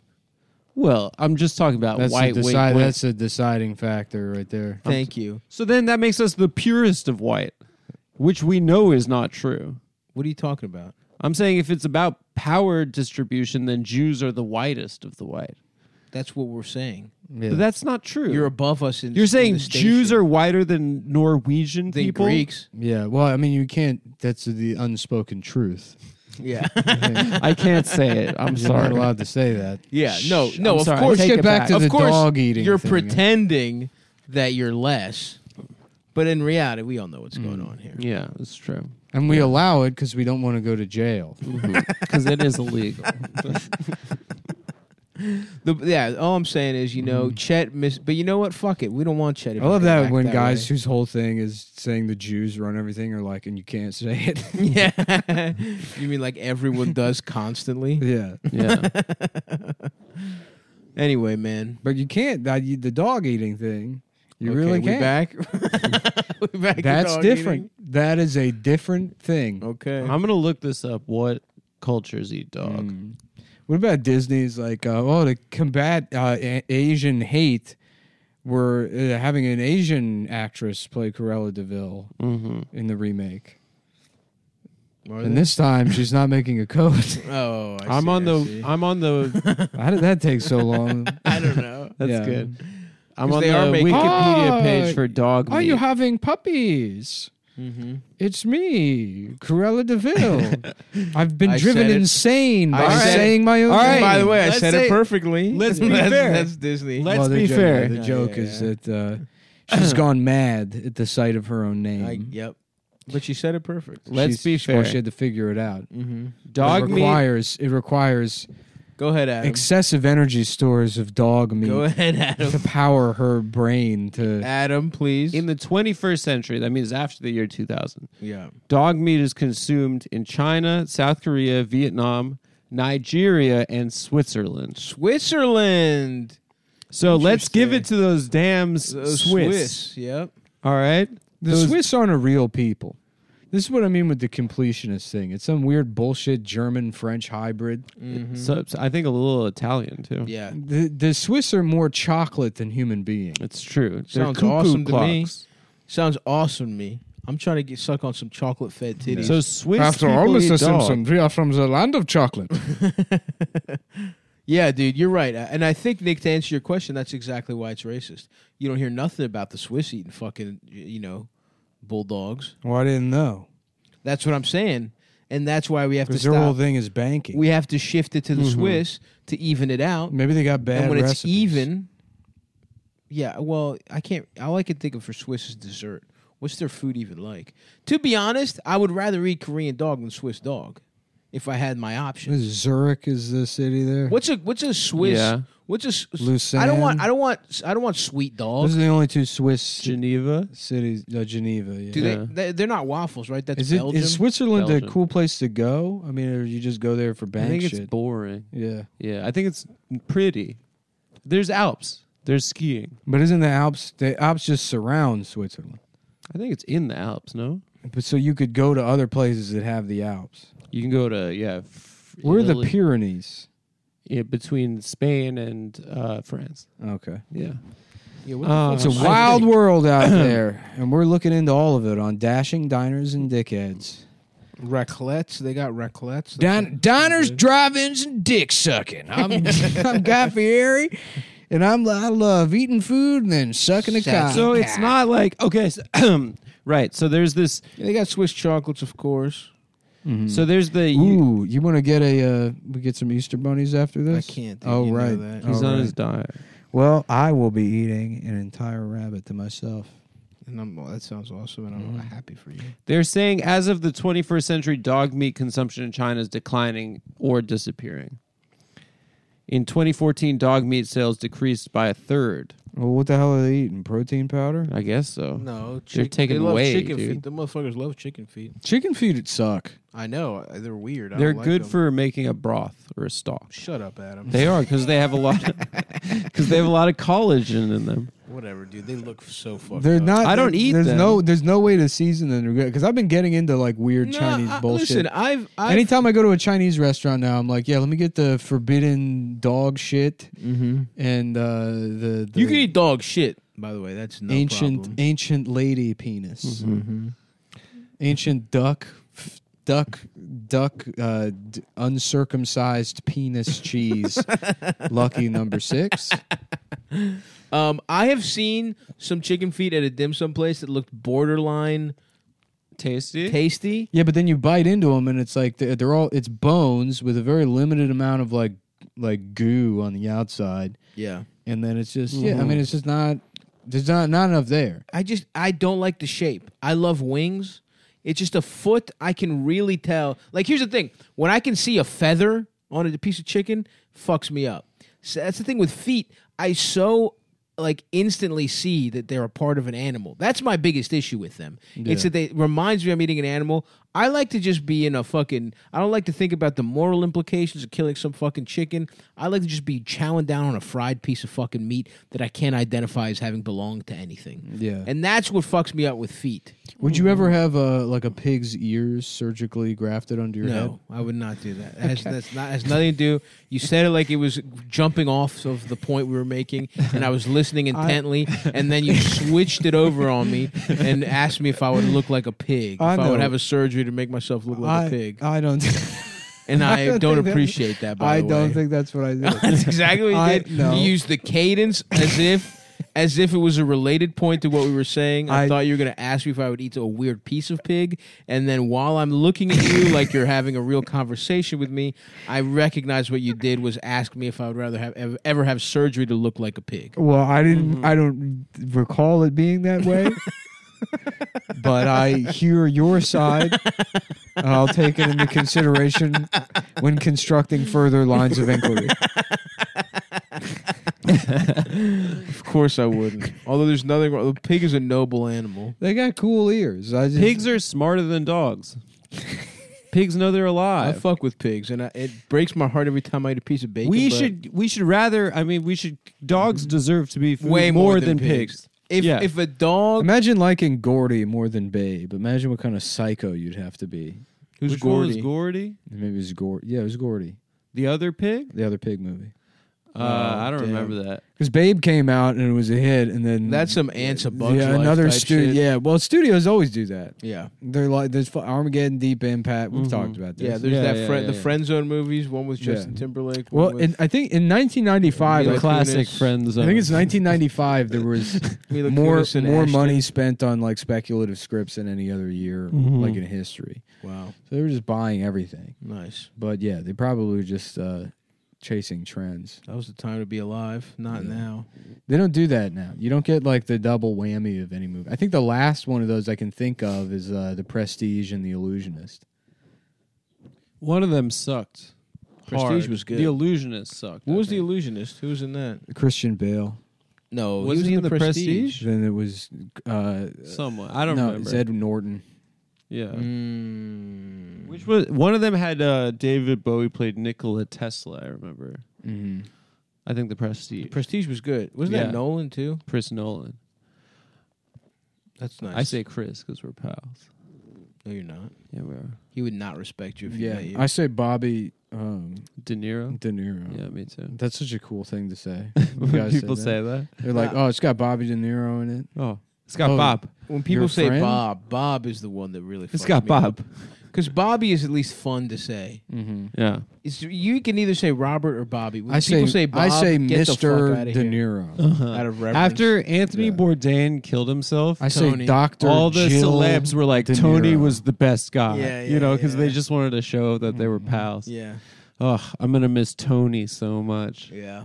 Well, I'm just talking about That's white. a wink, decide, wink. That's a deciding factor right there. Thank you. So then that makes us the purest of white, which we know is not true. What are you talking about? I'm saying if it's about power distribution, then Jews are the whitest of the white. That's what we're saying. Yeah. But that's not true. You're above us in You're in saying the Jews station are whiter than Norwegian than people? Greeks. yeah. Well, I mean, you can't. That's the unspoken truth. Yeah. I can't say it. I'm You're sorry. not allowed to say that. yeah. No, Shh, no, I'm of sorry. course. Let's Take get it back back. to Of the course, dog eating. You're thing. pretending that you're less. But in reality, we all know what's going on here. Yeah, it's true. and we allow it because we don't want to go to jail. Because it is illegal. The, yeah, all I'm saying is, you know, Chet miss. But you know what? Fuck it. We don't want Chet. if I love he's gonna that act when that guys way. whose whole thing is saying the Jews run everything are like, and you can't say it. Yeah. You mean like everyone does constantly? yeah, Yeah. Anyway, man. but you can't. That, you, the dog eating thing, you Okay, really we can't. back? we back to That's dog different. That is a different thing. eating? Okay. I'm going to look this up. What cultures eat dog? Mm. What about Disney's like, uh, oh, to combat uh, a- Asian hate, we're uh, having an Asian actress play Cruella DeVille Mm-hmm. in the remake. Are And they? this time she's not making a coat. Oh, I I'm see, on I the. see. I'm on the. How did that take so long? I don't know. That's Yeah. good. I'm 'Cause on they the are making- Wikipedia Oh, page for dog meat. Are you having puppies? Mm-hmm. It's me, Cruella DeVille. I've been I driven said it. insane by I said- saying my own All name. right. By the way, I Let's said say- it perfectly. let's be that's, fair. That's Disney. Let's Well, the be joke- fair. The Yeah, joke yeah, is yeah. that uh, she's gone mad at the sight of her own name. I, yep. But she said it perfect. Let's She's- be she- well, fair. She had to figure it out. Mm-hmm. Dog it meat. requires it requires Go ahead, Adam. excessive energy stores of dog meat Go ahead, to Adam. power her brain to. Adam, please. In the twenty-first century, that means after the year two thousand, yeah. dog meat is consumed in China, South Korea, Vietnam, Nigeria, and Switzerland. Switzerland. So let's give it Interesting. to those damn s- Those Swiss. Swiss. Yep. All right? The Those- Swiss aren't a real people. This is what I mean with the completionist thing. It's some weird bullshit German French hybrid. Mm-hmm. So, so I think a little Italian, too. yeah. The the Swiss are more chocolate than human beings. It's true. They're Sounds cuckoo awesome to me. clocks. Sounds awesome to me. I'm trying to get suck on some chocolate fed titties. So Swiss people eat dogs. we are from the land of chocolate. Yeah, dude, you're right. And I think, Nick, to answer your question, that's exactly why it's racist. You don't hear nothing about the Swiss eating fucking, you know, bulldogs. Well, I didn't know. That's what I'm saying. And that's why we have to Because stop. their whole thing is banking. We have to shift it to the Mhm. Swiss to even it out. Maybe they got bad and when it's recipes. even, yeah, well, I can't, all I can think of for Swiss is dessert. What's their food even like? To be honest, I would rather eat Korean dog than Swiss dog if I had my options. Zurich is the city there. What's a what's a Swiss? Yeah. What's a s- Lucerne? I don't want I don't want I don't want sweet dog. Those are the only two Swiss Geneva. cities. Uh, Geneva. Yeah. Do Yeah. they, they? They're not waffles, right? That's Is it Belgium. is Switzerland Belgium. a cool place to go? I mean, or you just go there for I bank think shit? it's boring. Yeah, Yeah, I think it's pretty. There's Alps. There's skiing. but isn't the Alps? The Alps just surround Switzerland. I think it's in the Alps. No, But so you could go to other places that have the Alps. you can go to yeah. F- Where are the Italy- Pyrenees? Yeah, between Spain and uh, France. Okay, Yeah. Yeah, what the Uh, it's fuck a is- wild world out there, and we're looking into all of it on Dashing Diners and Dickheads. Raclettes. They got raclettes. Din- diners, good. drive-ins, and dick sucking. I'm I'm Guy Fieri, and I'm I love eating food and then sucking a cock. So it's not like okay, so, right? So there's this. Yeah, they got Swiss chocolates, of course. Mhm. So there's the. Ooh, you want to get a? Uh, we get some Easter bunnies after this. I can't. Dude. Oh You know right. that. he's Oh, on right. his diet. Well, I will be eating an entire rabbit to myself. And I'm, well, that sounds awesome, and I'm Mhm. happy for you. They're saying as of the twenty-first century, dog meat consumption in China is declining or disappearing. In twenty fourteen, dog meat sales decreased by a third. Well, what the hell are they eating? Protein powder? I guess so. No, They're chick- taking they love away, chicken dude. feet. The motherfuckers love chicken feet. Chicken feet would suck. I know they're weird. I They're don't like good them. for making a broth or a stock. Shut up, Adam. They are because they have a lot. Because they have a lot of collagen in them. Whatever, dude. They look so fucked They're up. not. I don't eat There's them. no. There's no way to season them because I've been getting into like weird No, Chinese I- bullshit. Listen, I've, I've Anytime I go to a Chinese restaurant now, I'm like, yeah, let me get the forbidden dog shit Mm-hmm. and uh, the, the You can eat dog shit, by the way. That's no ancient problem. ancient lady penis, Mm-hmm. ancient duck, f- duck, duck, uh, d- uncircumcised penis cheese. Lucky number six. Um, I have seen some chicken feet at a dim sum place that looked borderline Tasty. tasty. Yeah, but then you bite into them and it's like they're, they're all it's bones with a very limited amount of like like goo on the outside, Yeah. and then it's just yeah. I mean, it's just not there's not not enough there. I just I don't like the shape. I love wings. It's just a foot. I can really tell. Like here's the thing: when I can see a feather on a piece of chicken, fucks me up. So that's the thing with feet. I so like instantly see that they're a part of an animal. That's my biggest issue with them. It's Yeah. that they reminds me I'm eating an animal. I like to just be in a fucking. I don't like to think about the moral implications of killing some fucking chicken. I like to just be chowing down on a fried piece of fucking meat that I can't identify as having belonged to anything. Yeah. And that's what fucks me up with feet. Would you ever have a like a pig's ears surgically grafted under your head? No, I would not do that. It has, that's not, has nothing to do. You said it like it was jumping off of the point we were making, and I was listening intently, and then you switched it over on me and asked me if I would look like a pig, if I I, would know. have a surgery to make myself look like I, a pig. I don't. And I, I don't don't, think that- appreciate that, by I the don't way. think that's what I did. That's exactly what you I- did. no. You used the cadence as if as if it was a related point to what we were saying. I, I- thought you were going to ask me if I would eat a weird piece of pig, and then while I'm looking at you like you're having a real conversation with me, I recognize what you did was ask me if I would rather have ever, ever have surgery to look like a pig. Well, I didn't. Mm-hmm. I don't recall it being that way. But I hear your side, and I'll take it into consideration when constructing further lines of inquiry. Of course I wouldn't. Although there's nothing wrong. The pig is a noble animal. They got cool ears. I just, Pigs are smarter than dogs. Pigs know they're I alive. fuck with pigs, and I, it breaks my heart every time I eat a piece of bacon. we but should we should rather. I mean, we should. Dogs deserve to be food way more, more than, than pigs. pigs. If Yeah. if a dog Imagine liking Gordy more than Babe. Imagine what kind of psycho you'd have to be. who's Which one was Gordy? Gordy? Maybe it was Gordy. Yeah, it was Gordy. The other pig? The other pig movie. Uh, I don't damn. remember that. Because Babe came out and it was a hit, and then That's some Ants of Bugs yeah, Life another type studio. shit. Yeah, well, studios always do that. Yeah. They're like there's fu- Armageddon, Deep Impact. We've Mhm. talked about this. Yeah, there's Yeah, that yeah, fri- yeah, the yeah. Friend Zone movies, one with Yeah. Justin Timberlake. one Well, with in, I think in nineteen ninety-five, Mila The I, classic Kunis. friend zone. I think it's nineteen ninety-five. There was Mila more Kunis and more Ashton. money spent on like speculative scripts than any other year, Mhm. like in history. Wow, So they were just buying everything. nice. But yeah, they probably were just uh, chasing trends. That was the time to be alive. Not Yeah. now. They don't do that now. You don't get like the double whammy of any movie. I think the last one of those I can think of is uh, The Prestige and The Illusionist. One of them sucked. Prestige Hard. was good. The Illusionist sucked. Who I was the think. illusionist? Who was in that? Christian Bale. No, Was he was he in in the The Prestige. Prestige? Then it was uh, Someone. I don't no, remember. it's Ed Norton. Yeah. Mm. Which was one of them had uh, David Bowie played Nikola Tesla. I remember. Mm-hmm. I think the Prestige. Prestige was good. Wasn't Yeah. that Nolan too? Chris Nolan. That's nice. I say Chris because we're pals. no, you're not. Yeah, we are. He would not respect you if he Yeah, met you. I say Bobby um, De Niro. De Niro. Yeah, me too. That's such a cool thing to say. When guys people say say that. They're like, oh, it's got Bobby De Niro in it. Oh, it's got Oh, Bob. when people Your say friend? Bob, Bob is the one that really. It's fucks got me Bob. up. Because Bobby is at least fun to say. Mm-hmm. Yeah. It's, you can either say Robert or Bobby. When I people say, say Bob, I say get Mister the fuck outta De here. Niro. Uh-huh. Out of reverence. After Anthony Yeah. Bourdain killed himself, I say Tony. Doctor all the Jill celebs were like, De Tony Niro. was the best guy. Yeah, you yeah, know, because yeah. they just wanted to show that they were Mhm. pals. Yeah, Ugh, I'm going to miss Tony so much. yeah,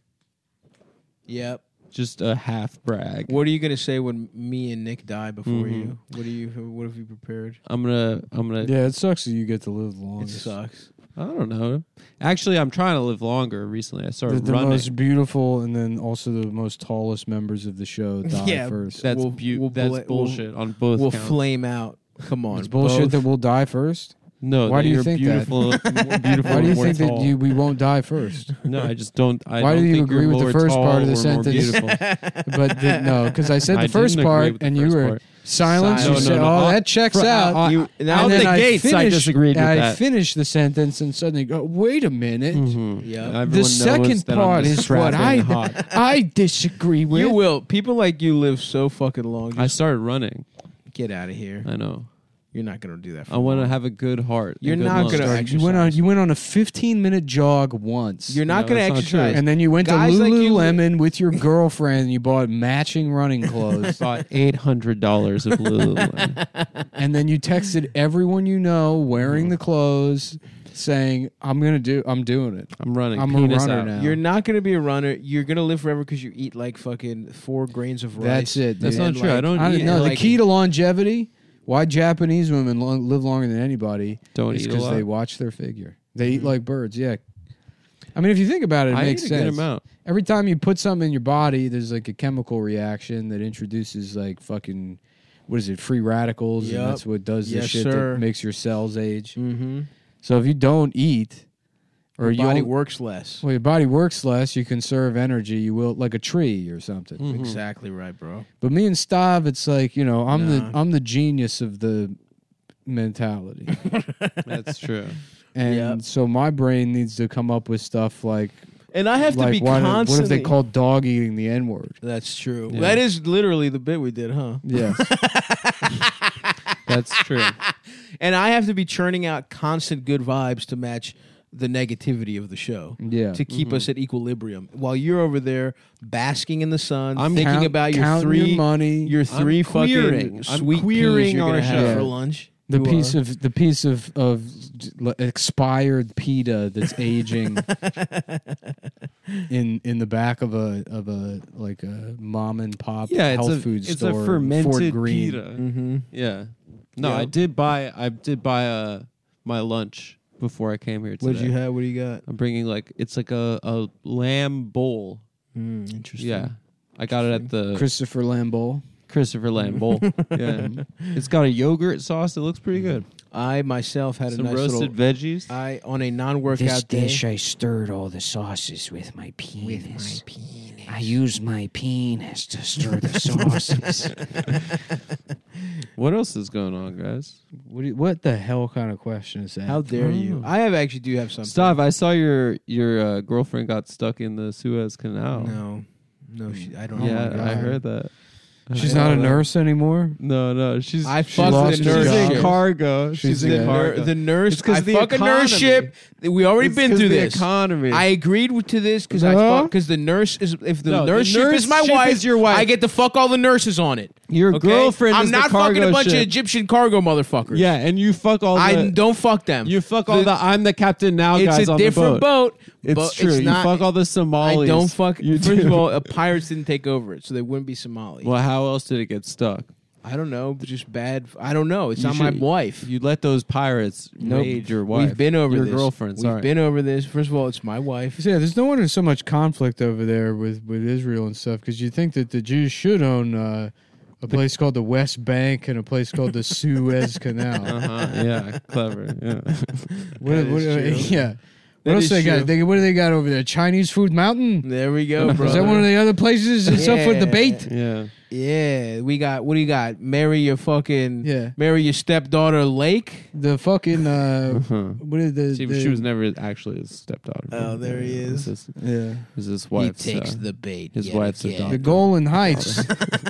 yep. Just a half brag. What are you gonna say when me and Nick die before Mhm. you? What do you? What have you prepared? I'm going to, I'm going to, Yeah, it sucks that you get to live long. It sucks. I don't know. Actually, I'm trying to live longer recently. I The, started the running. most beautiful and then also the most tallest members of the show die Yeah, first. That's We'll- bu- we'll that's bla- bullshit on both We'll counts. flame out. Come on, It's bullshit both. that we'll die first. No, Why that do you you're think that? beautiful, more beautiful. Why do you and more think that tall. you, we won't die first? No, I just don't. I Why don't do you think agree you're with the more first tall part of the or more sentence? beautiful. But the, no, because I said I the first didn't agree part with the and you first were part. silent. Silent. You No, said, no, no. "Oh, Uh, that checks fr- out." uh, You- uh, now out and the then gates, I finished, disagreed with I that. finished the sentence and suddenly go, "Wait a minute." Mhm. Yeah. Everyone The knows second that I'm part just is what strapping I hot. I disagree with. You will. People like you live so fucking long. I Just started running. get out of here. I know. You're not gonna do that. For I want to long. have a good heart. and You're good not lungs. gonna Start- you went on exercise. you went on a fifteen minute jog once. You're not No, gonna that's not exercise. true. and then you went Guys to like you- Lululemon with your girlfriend and you bought matching running clothes. Bought eight hundred dollars of Lululemon. And then you texted everyone you know wearing the clothes saying, I'm gonna do I'm doing it. I'm running. I'm a penis runner out. now. You're not gonna be a runner. You're gonna live forever because you eat like fucking four grains of rice. That's it. That's dude. not And, true. I like, don't I eat. don't know. like- The key to longevity, why Japanese women lo- live longer than anybody, Don't is eat a because lot. they watch their figure. They eat Mhm. like birds. Yeah. I mean, if you think about it, it I makes eat a good sense. amount. Every time you put something in your body, there's like a chemical reaction that introduces like fucking what is it, free radicals, Yep. and that's what does the Yes, shit sir. that makes your cells age. Mm-hmm. So if you don't eat, or Your body you works less. well, your body works less, you conserve energy. You will like a tree or something. Mhm. Exactly right, bro. But me and Stav, it's like you know, I'm Nah. the I'm the genius of the mentality, That's true. and Yep. so my brain needs to come up with stuff like And I have like to be why, constantly. what if they called dog eating the N word? That's true. Yeah. That is literally the bit we did, huh? Yes. That's true. And I have to be churning out constant good vibes to match the negativity of the show. Yeah. To keep Mhm. us at equilibrium, while you're over there basking in the sun, I'm thinking Count- about your counting three, your money, your three I'm fucking queering. I'm sweet queering peas you're our gonna have show. for lunch. the You piece are. of the piece of of expired pita that's aging in in the back of a of a like a mom and pop Yeah, it's health a food it's store. a in Fort fermented Greene. pita. Mm-hmm. Yeah. No, Yeah. I did buy. I did buy uh, my lunch before I came here today. What did you have? What do you got? I'm bringing like it's like a, a lamb bowl. Mm, interesting. Yeah, I got it at the Christopher Lambeau. Christopher Lamb bowl. Yeah, it's got a yogurt sauce. It looks pretty good. I myself had Some a nice roasted little. veggies. I on a non-workout day. I stirred all the sauces with my penis. penis. I used my penis to stir the sauces. What else is going on, guys? What, do you, what the hell kind of question is that? How dare you? I have actually do have something. Stop! I saw your your uh, girlfriend got stuck in the Suez Canal. No, no, she, I don't. Yeah, know. I heard that. She's I not a know that. nurse anymore? No, no, she's I she's fucked lost the her nurse. job. in ship. cargo. She's, She's in the- The, cargo. nur- the nurse. It's 'cause I the fuck a nurse economy. ship. We already It's been 'cause through the this. economy. I agreed with- to this because I No. fuck because the nurse is if the No, the nurse ship nurse is my ship wife, is your wife. I get to fuck all the nurses on it. Your Okay? girlfriend I'm is not the cargo fucking a bunch ship. of Egyptian cargo motherfuckers. Yeah, and you fuck all the. I don't fuck them. you fuck all The- the. I'm the captain now it's guys a on different the boat. boat. It's but true. It's you not, fuck all the Somalis. I don't fuck. You first do. of all, uh, pirates didn't take over it, so they wouldn't be Somali. Well, how else did it get stuck? I don't know, but just bad. I don't know. It's You not my should- wife. You let those pirates Nope. raid your wife. We've been over your this. girlfriend. We've Sorry. been over this. First of all, it's my wife. Yeah, there's no wonder so much conflict over there with, with Israel and stuff because you think that the Jews should own uh, a place called the West Bank and a place called the Suez Canal. Uh-huh. Yeah, clever. Yeah. What, That what, is true. yeah. That What else is they true. got? They, what do they got over there? Chinese Food Mountain? There we go, bro. Is that one of the other places and stuff with the bait? Yeah. Yeah, we got. What do you got? Marry your fucking. Yeah. Marry your stepdaughter, Lake. The fucking uh, Uh-huh. what is the, See, the she was never actually his stepdaughter. Oh, there he is. This is, yeah this is his He wife's. takes uh, the bait. his yet wife's again. adopted. the Golan Heights.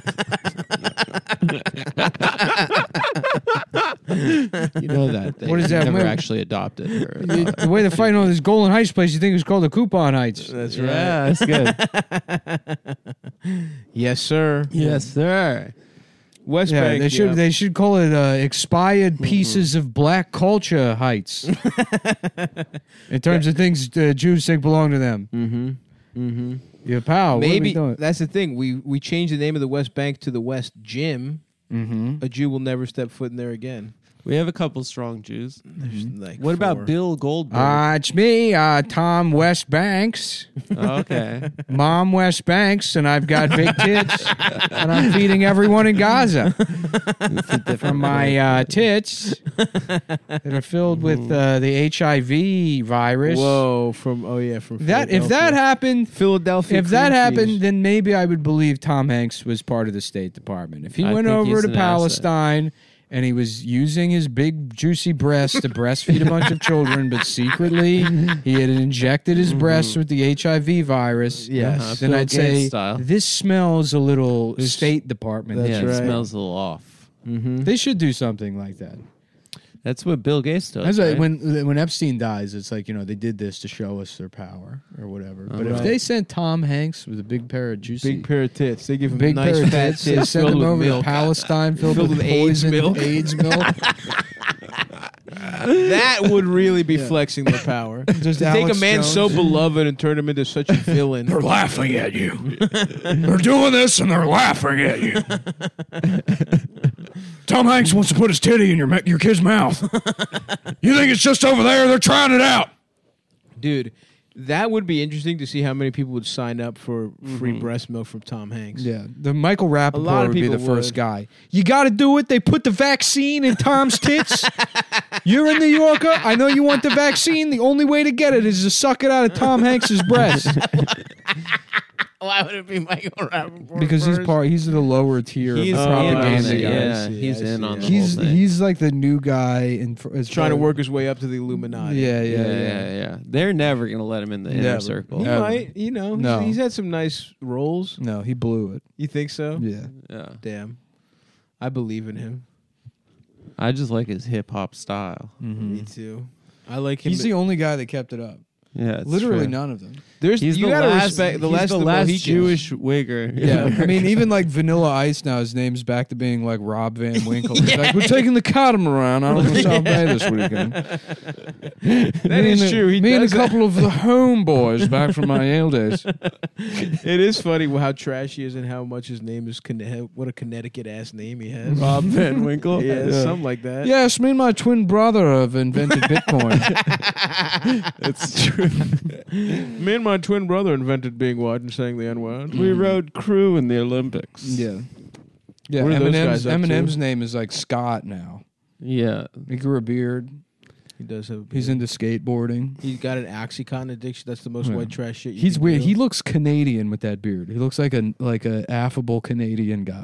you know that. They What is that? Never Wait- actually adopted her. You- the way they're fighting all this Golan Heights place, you think it's called the Coupon Heights? That's Yeah, that's good. Yes, sir. Yes, sir. West Yeah, Bank. they should yeah. they should call it uh, expired pieces of black culture heights. In terms of things uh, Jews think belong to them. Mm-hmm. Mm-hmm. Yeah, pal. What are we Maybe doing? that's the thing. We we changed the name of the West Bank to the West Gym. Mm-hmm. A Jew will never step foot in there again. We have a couple strong Jews. There's like What four. about Bill Goldberg? Uh, it's me, uh, Tom West Banks, Oh, okay. Mom West Banks, and I've got big tits, and I'm feeding everyone in Gaza from my uh, tits that are filled with uh, the H I V virus. Whoa, from oh yeah, from That if that Philadelphia. happened, Philadelphia. if that cream happened, cheese. then maybe I would believe Tom Hanks was part of the State Department. If he I went think over he's to an Palestine and he was using his big juicy breasts to breastfeed a bunch of children, but secretly he had injected his breasts with the H I V virus, Yes. Uh-huh. then Bill I'd Gates say style. this smells a little This- State Department. That's yeah, right. it smells a little off. Mhm. They should do something like that. That's what Bill Gates does. That's like right? when when Epstein dies, it's like, you know, they did this to show us their power or whatever. But if Right. they sent Tom Hanks with a big pair of juicy Big pair of tits. They give him big nice pair of fat tits, they tits send filled them with over milk. to Palestine filled, Filled with, with AIDS poison, milk. AIDS milk. That would really be flexing their power. Just to take a Alex man Jones. so beloved and turn him into such a villain. They're laughing at you. They're doing this and they're laughing at you. Tom Hanks wants to put his titty in your ma- your kid's mouth. You think it's just over there? They're trying it out. Dude, that would be interesting to see how many people would sign up for free breast milk from Tom Hanks. Yeah, the Michael lot Rappaport of would be people the first would. guy. You got to do it. They put the vaccine in Tom's tits. You're in New Yorker. I know you want the vaccine. The only way to get it is to suck it out of Tom Hanks's breast Why would it be Michael Rappaport? because he's first? part. He's the lower tier He's of in on propaganda it, guys. Yeah, I see, he's I in see, on I the see. He's whole thing. he's like the new guy in as Trying to far- work his way up to the Illuminati. Yeah, yeah, yeah, yeah. yeah, yeah. They're never gonna let him in the Never. inner circle. He Ever. might, you know, he's- No. he's had some nice roles. No, he blew it. You think so? Yeah. Yeah, Damn. I believe in him. I just like his hip hop style. Me too. I like him. He's the only guy that kept it up. Yeah, it's Literally true. none of them. There's He's you the gotta last, respect the he's last, the of the last Mohicans. Jewish wigger. Yeah, I mean, even like Vanilla Ice now, his name's back to being like Rob Van Winkle. He's like, we're taking the catamaran out of the South Bay this weekend. That me is and, true. He me and a does couple of the homeboys back from my Yale days. It is funny how trash he is and how much his name is. Conne- what a Connecticut ass name he has. Rob Van Winkle. yeah, Yeah. something like that. Yes, me and my twin brother have invented Bitcoin. It's true. Me and my twin brother invented being white and saying the N word. We rode crew in the Olympics. yeah. Yeah, What are those Eminem's, guys up to? Eminem's name is like Scott now. Yeah. He grew a beard. He does have. A He's beard. into skateboarding. He's got an OxyContin addiction. That's the most Yeah. white trash shit. You He's can weird. do. He looks Canadian with that beard. He looks like a like a affable Canadian guy.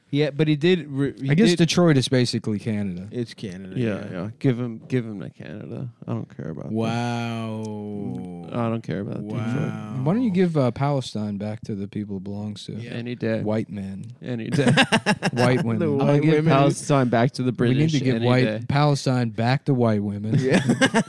Yeah, but he did. Re- he I guess did, Detroit is basically Canada. it's Canada. Yeah, yeah. Give him, give him to Canada. I don't care about. Wow. That. I don't care about Detroit. Wow. Why don't you give uh, Palestine back to the people it belongs to? Yeah. Any day. White men, Any day. white The women. I'll white give women. Palestine back to the We British. need to give any white day. Palestine back to white women. Yeah.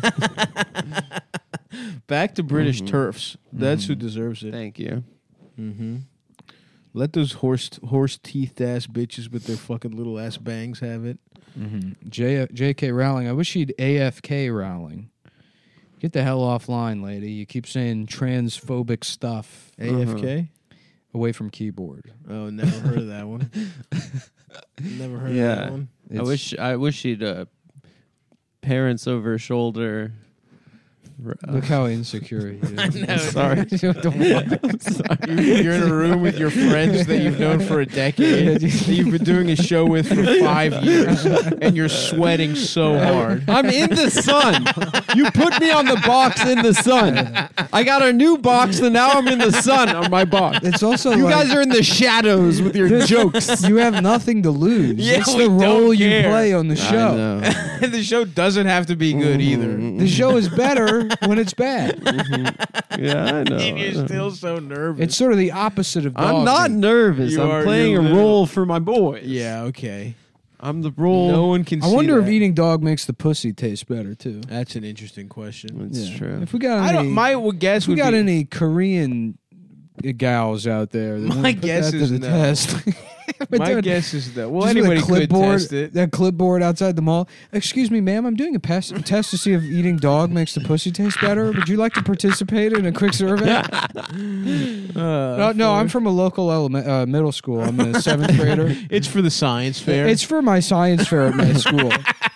Back to British Mhm. turfs. That's who Mhm. deserves it. Thank you. Mm-hmm. Let those horse horse teethed ass bitches with their fucking little ass bangs have it. Mm-hmm. J J K Rowling. I wish he'd A F K Rowling. Get the hell offline, lady. You keep saying transphobic stuff. A F K? Away from keyboard. Oh, never heard of that one. Never heard Yeah. of that one. I It's- wish. I wish he'd uh, parents over shoulder. Uh, Look how insecure he is. I know. I'm sorry. I'm sorry. You're, you're in a room with your friends that you've known for a decade, that you've been doing a show with for five years, and you're sweating so hard. I'm in the sun. You put me on the box in the sun. I got a new box, and now I'm in the sun on my box. It's also You like, guys are in the shadows with your jokes. you have nothing to lose. Yeah, it's we the don't role you care. play on the show. And the show doesn't have to be good either. The show is better when it's bad. Yeah, I know. And I you're know. still so nervous. It's sort of the opposite of dog I'm not meat. nervous. You I'm are- playing you're a little- role for my boys. yeah, okay. I'm the role. No one can I see wonder if that. eating dog makes the pussy taste better too. That's an interesting question. It's Yeah. true. If we got I any, don't. My guess if we would got be. any Korean gals out there, that My wanna put guess that is to the no. test. But my dude, guess is that. Well, just with a anybody could clipboard, test it. that clipboard outside the mall. Excuse me, ma'am. I'm doing a pes- test to see if eating dog makes the pussy taste better. Would you like to participate in a quick survey? Uh, no, no. I'm from a local element, uh, middle school. I'm a seventh grader. It's for the science fair. It's for my science fair at my school.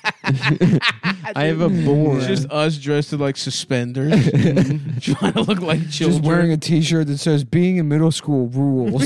I have a board. It's just us dressed in like suspenders, trying to look like children. Just wearing a T-shirt that says "Being in middle school rules."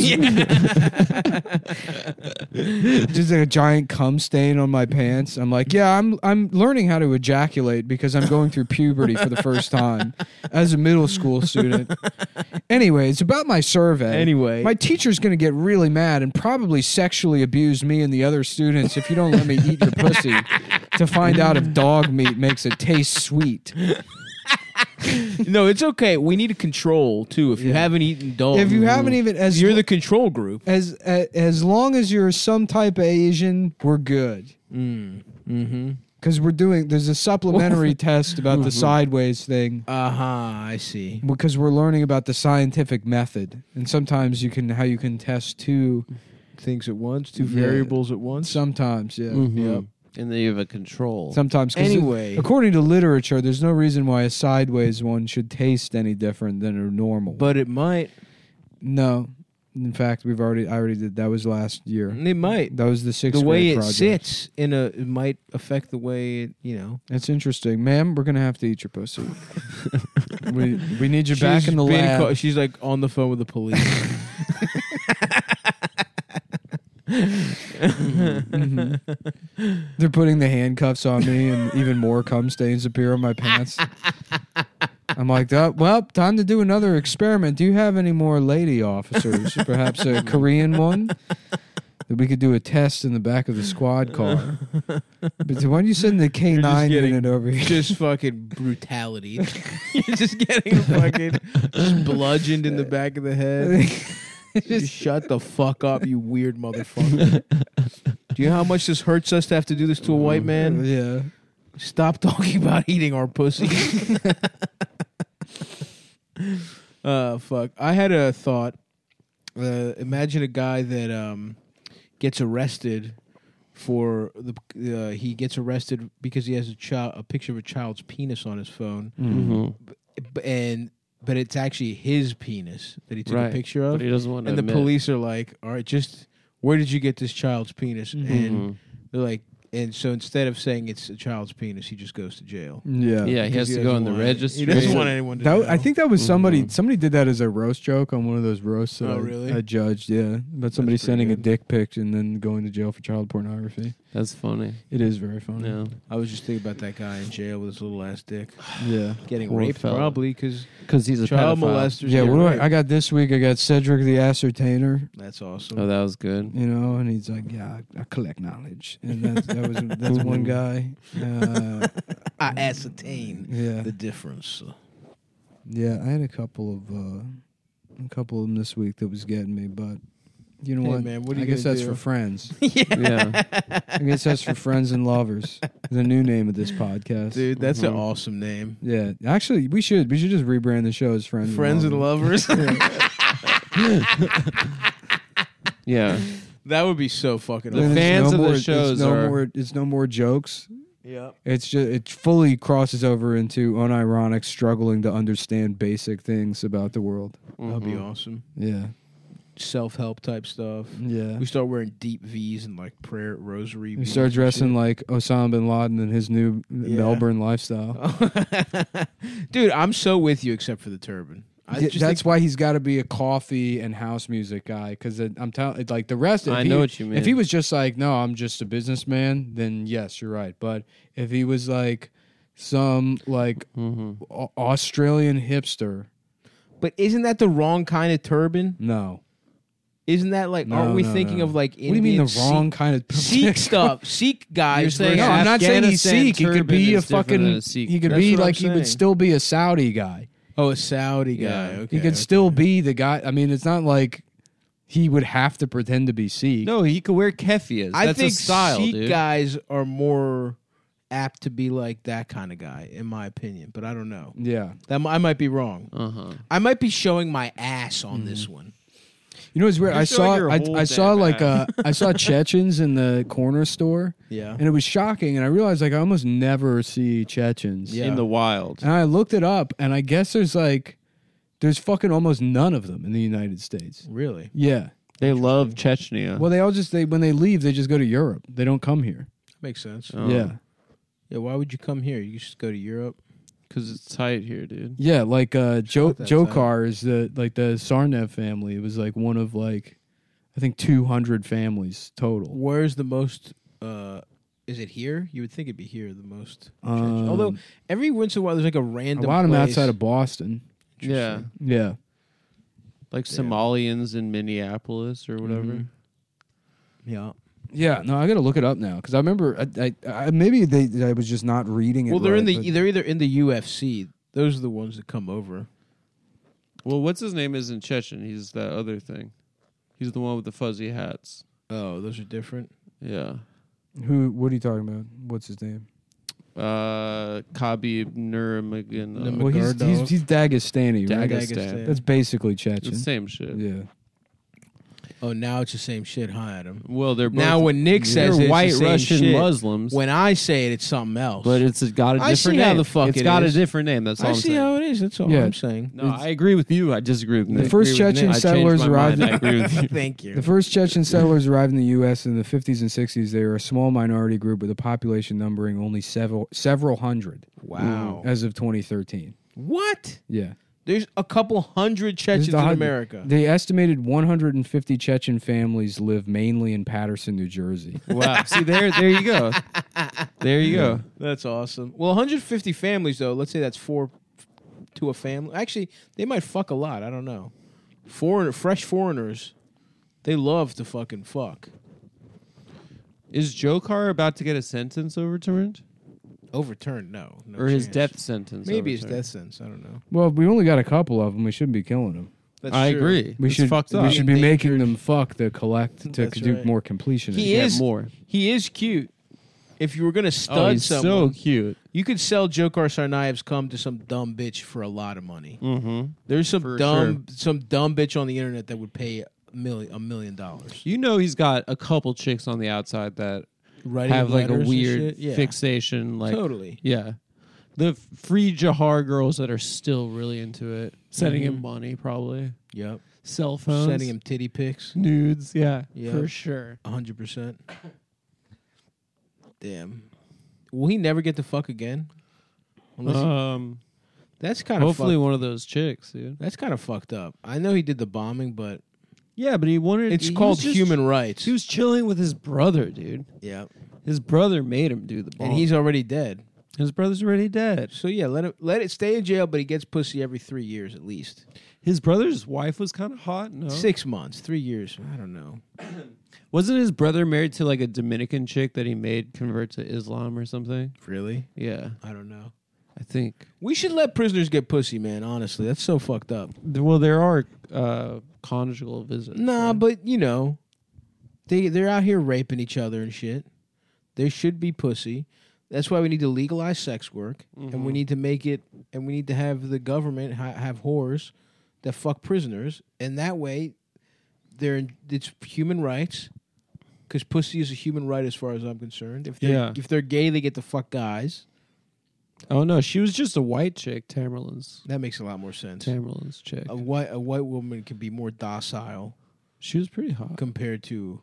Just a giant cum stain on my pants. I'm like, yeah, I'm I'm learning how to ejaculate because I'm going through puberty for the first time as a middle school student. Anyway, it's about my survey. Anyway. my teacher's going to get really mad and probably sexually abuse me and the other students if you don't let me eat your pussy to find out if dog meat makes it taste sweet. No, it's okay. We need a control too. If you Yeah. haven't eaten dog, If you haven't even as you're the control group. as as, as long as you're some type of Asian, we're good. Mm. Mm-hmm. Because we're doing, there's a supplementary test about the sideways thing. Uh huh. I see. Because we're learning about the scientific method, and sometimes you can how you can test two. Things at once, two Yeah. variables at once. Sometimes, yeah. Mhm. Yep. And then you have a control. Sometimes, 'cause Anyway. it- according to literature, there's no reason why a sideways one should taste any different than a normal. But it might. no, in fact, we've already I already did that was last year. It might. That was the sixth The way grade it project. sits in a it might affect the way it, you know. That's interesting, ma'am. We're gonna have to eat your pussy. we we need you She's back in the been lab. ca- she's like on the phone with the police. Mhm. They're putting the handcuffs on me, and even more cum stains appear on my pants. I'm like, oh, well, time to do another experiment. Do you have any more lady officers? Perhaps a Korean one? That we could do a test in the back of the squad car. But why don't you send the K nine getting- unit over here? Just fucking brutality. You're just getting fucking just bludgeoned in the back of the head. Just shut the fuck up, you weird motherfucker. Do you know how much this hurts us to have to do this to a white man? Yeah. Stop talking about eating our pussy. uh, fuck. I had a thought. Uh, imagine a guy that um, gets arrested for the. Uh, he gets arrested because he has a child, a picture of a child's penis on his phone, Mhm. b- and but it's actually his penis that he took Right. a picture of. But he doesn't want to And the admit. police are like, "All right, just where did you get this child's penis?" Mhm. And Mhm. they're like, And so instead of saying it's a child's penis, he just goes to jail. Yeah. Yeah, he Because has he to go doesn't in the want- registry. He doesn't want anyone to That, know. I think that was somebody. Mhm. Somebody did that as a roast joke on one of those roasts. That Oh, I, really? I judged. Yeah, but somebody pretty sending a good. dick pic and then going to jail for child pornography. That's funny. It is very funny. Yeah, I was just thinking about that guy in jail with his little ass dick. Yeah. Getting Poor raped, fella. probably, because because he's a child pedophile. molesters Yeah. get What do I, raped. I got this week? I got Cedric the Ascertainer. That's awesome. Oh, that was good. You know, and he's like, "Yeah, I, I collect knowledge," and that's, that was that's one guy. Uh, I ascertain yeah. the difference. Yeah, I had a couple of uh, a couple of them this week that was getting me, but you know Hey, what? man, what are I you guess gonna that's do? for friends. Yeah, I guess that's for friends and lovers. The new name of this podcast, Dude, that's an Mhm. awesome name. Yeah, actually, we should we should just rebrand the show as friends. Friends and and lovers. lovers. yeah. That would be so fucking The Then awesome. it's fans of the more, shows it's no are- more. It's no more jokes. Yeah. It's just it fully crosses over into unironic struggling to understand basic things about the world. That'd be Mhm. awesome. Yeah, Self-help type stuff. yeah. We start wearing deep V's and like prayer rosary. We V's start and dressing shit. like Osama bin Laden and his new Yeah. Melbourne lifestyle. Dude, I'm so with you except for the turban. I Yeah, just that's think- why he's got to be a coffee and house music guy. Because I'm telling, like the rest. If I he, know what you mean. If he was just like, no, I'm just a businessman, then yes, you're right. But if he was like some like Mhm. Au- Australian hipster, But isn't that the wrong kind of turban? no. Isn't that like? No, aren't we no, thinking no. of like? What do you mean the Indian wrong kind of Sikh, Sikh stuff? Sikh guys. You're saying No, versus- I'm not saying he's Afghanistan Sikh. He could turban be a is different than fucking. a Sikh. He could That's be what I'm like he would saying. still be a Saudi guy. Oh, a Saudi guy. Yeah. Okay, He could okay. still be the guy. I mean, it's not like he would have to pretend to be Sikh. No, he could wear keffiyehs. I That's think a style, Sikh dude. guys are more apt to be like that kind of guy, in my opinion. But I don't know. Yeah. That m- I might be wrong. Uh huh. I might be showing my ass on Mm-hmm. this one. You know what's weird? You're I showing saw your I, whole I saw damn like uh, ass. I saw Chechens in the corner store, Yeah. and it was shocking. And I realized like I almost never see Chechens. Yeah. In the wild. And I looked it up, and I guess there's like there's fucking almost none of them in the United States. Really? Yeah. They love Chechnya. Well, they all just they when they leave, they just go to Europe. They don't come here. Makes sense. Oh. Yeah. Yeah. Why would you come here? You just go to Europe. Because it's tight here, dude. Yeah, like uh, Joe not that Jokar is the like the Sarnev family. It was like one of like I think two hundred families total. Where's the most? Uh, is it here? You would think it'd be here the most. Um, Although every once in a while there's like a random. a lot of them place. outside of Boston. Yeah. Yeah. Like Damn. Somalians in Minneapolis or whatever. Mhm. Yeah. Yeah, no, I got to look it up now because I remember I, I, I maybe they I was just not reading it. Well, they're in right, the but- they're either in the U F C. Those are the ones that come over. Well, what's his name isn't Chechen. He's that other thing. He's the one with the fuzzy hats. Oh, those are different. Yeah. who. What are you talking about? What's his name? Uh, Khabib Nurmagomedov. Nurmagomedov. Well, he's Magardov. he's, he's Dagestani, right? Dagestan. That's basically It's Chechen. the same shit. Yeah. Oh, now it's the same shit, huh, Adam? Well, they're both, Now when Nick they're says it, it's white the same Russian shit. Muslims, When I say it, it's something else. but it's got a I different see name. how the fuck it's it got is. a different name. That's all I I'm see saying. how it is. That's all Yeah. I'm saying. No, I agree with you. I disagree with The Nick. first Agree with Chechen Nick. I changed settlers my arrived- mind. I agree with you. Thank you. The first Chechen settlers arrived in the U S in the fifties and sixties. They were a small minority group with a population numbering only several several hundred Wow. as of twenty thirteen. What? Yeah. There's a couple hundred This Chechens is the in hundred- America. The estimated one hundred fifty Chechen families live mainly in Patterson, New Jersey. Wow. See there, there you go. There you go. That's awesome. Well, one hundred fifty families though. Let's say that's four to a family. Actually, they might fuck a lot. I don't know. Foreigner, fresh foreigners, they love to fucking fuck. Is Jokar about to get a sentence overturned, Overturned? No, no or his chance. death sentence? Maybe his overturned? death sentence. I don't know. Well, we only got a couple of them. We shouldn't be killing them. That's I true. agree. We It's should fucked we up. should be making Endangered. them fuck to collect to That's do right. more completion. He Get is- more. He is cute. If you were gonna stud Oh, he's someone, so cute. you could sell Jokar Sarnaev's cum to some dumb bitch for a lot of money. Mm-hmm. There's some For dumb, some dumb bitch on the internet that would pay a million, a million dollars. You know he's got a couple chicks on the outside that Writing have like a letters and weird shit. Yeah. fixation. Like, totally. yeah, the f- free Jahar girls that are still really into it, sending Mhm. him money, probably Yep. cell phones, Sending him titty pics. nudes. Yeah, Yeah. for sure. A hundred percent. Damn. Will he never get to fuck again? Unless he- Um, that's kind of hopefully fucked. one of those chicks, dude. That's kind of fucked up. I know he did the bombing, but Yeah, but he wanted. it's he called was just- human rights. He was chilling with his brother, dude. yeah, His brother made him do the bomb. and he's already dead. his brother's already dead. So yeah, let it let it stay in jail, but he gets pussy every three years at least. His brother's wife was kind of hot. No, Six months, three years. I don't know. wasn't his brother married to like a Dominican chick that he made convert to Islam or something? Really? Yeah, I don't know. I think. We should let prisoners get pussy, man. Honestly, that's so fucked up. Well, there are uh, conjugal visits. Nah, right? but you know, they they're out here raping each other and shit. There should be pussy. That's why we need to legalize sex work, and we need to make it, and we need to have the government ha- have whores that fuck prisoners, and that way, they're in, it's human rights. Because pussy is a human right, as far as I'm concerned. If they're, Yeah. if they're gay, they get to fuck guys. Oh no, she was just a white chick. Tamerlane's That makes a lot more sense. Tamerlane's chick. A white a white woman can be more docile She was pretty hot. compared to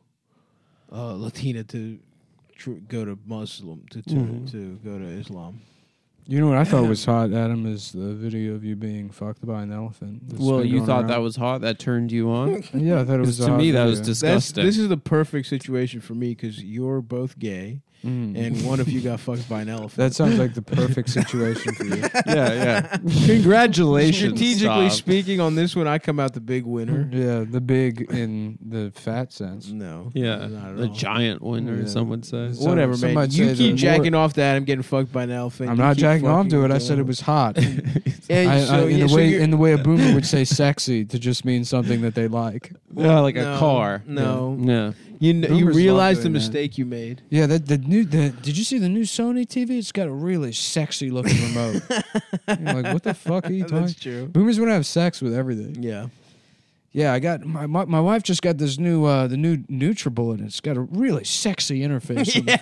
uh, Latina to tr- go to Muslim to to, Mhm. to go to Islam. You know what I thought was hot, Adam, is the video of you being fucked by an elephant. that's Well, been you going thought around. that was hot. That turned you on. Yeah, I thought it was a to hot me, that was video. That's, disgusting. this is the perfect situation for me because you're both gay Mm. and one of you got fucked by an elephant. That sounds like the perfect situation for you. yeah, yeah. Congratulations. Strategically Saab. speaking, on this one, I come out the big winner. Yeah, the big in the fat sense. No, Yeah, not at the all. giant winner. Yeah. Some would say. Some- Whatever, some man. might You say keep the jacking off that I'm getting fucked by an elephant. I'm You not keep jacking off to fucking it. I said it was hot. And I, so, I, in yeah, the so way you're- in the way a boomer would say "sexy" to just mean something that they like. Yeah, like No, a car. no. Yeah. you kn- you Boomers love realize the doing that. mistake you made. Yeah, that the new. The, did you see the new Sony T V? It's got a really sexy looking remote. You're like, what the fuck are you talking? That's true. Boomers want to have sex with everything. Yeah. Yeah, I got my my, my wife just got this new uh, the new Nutribullet. And it's got a really sexy interface. on the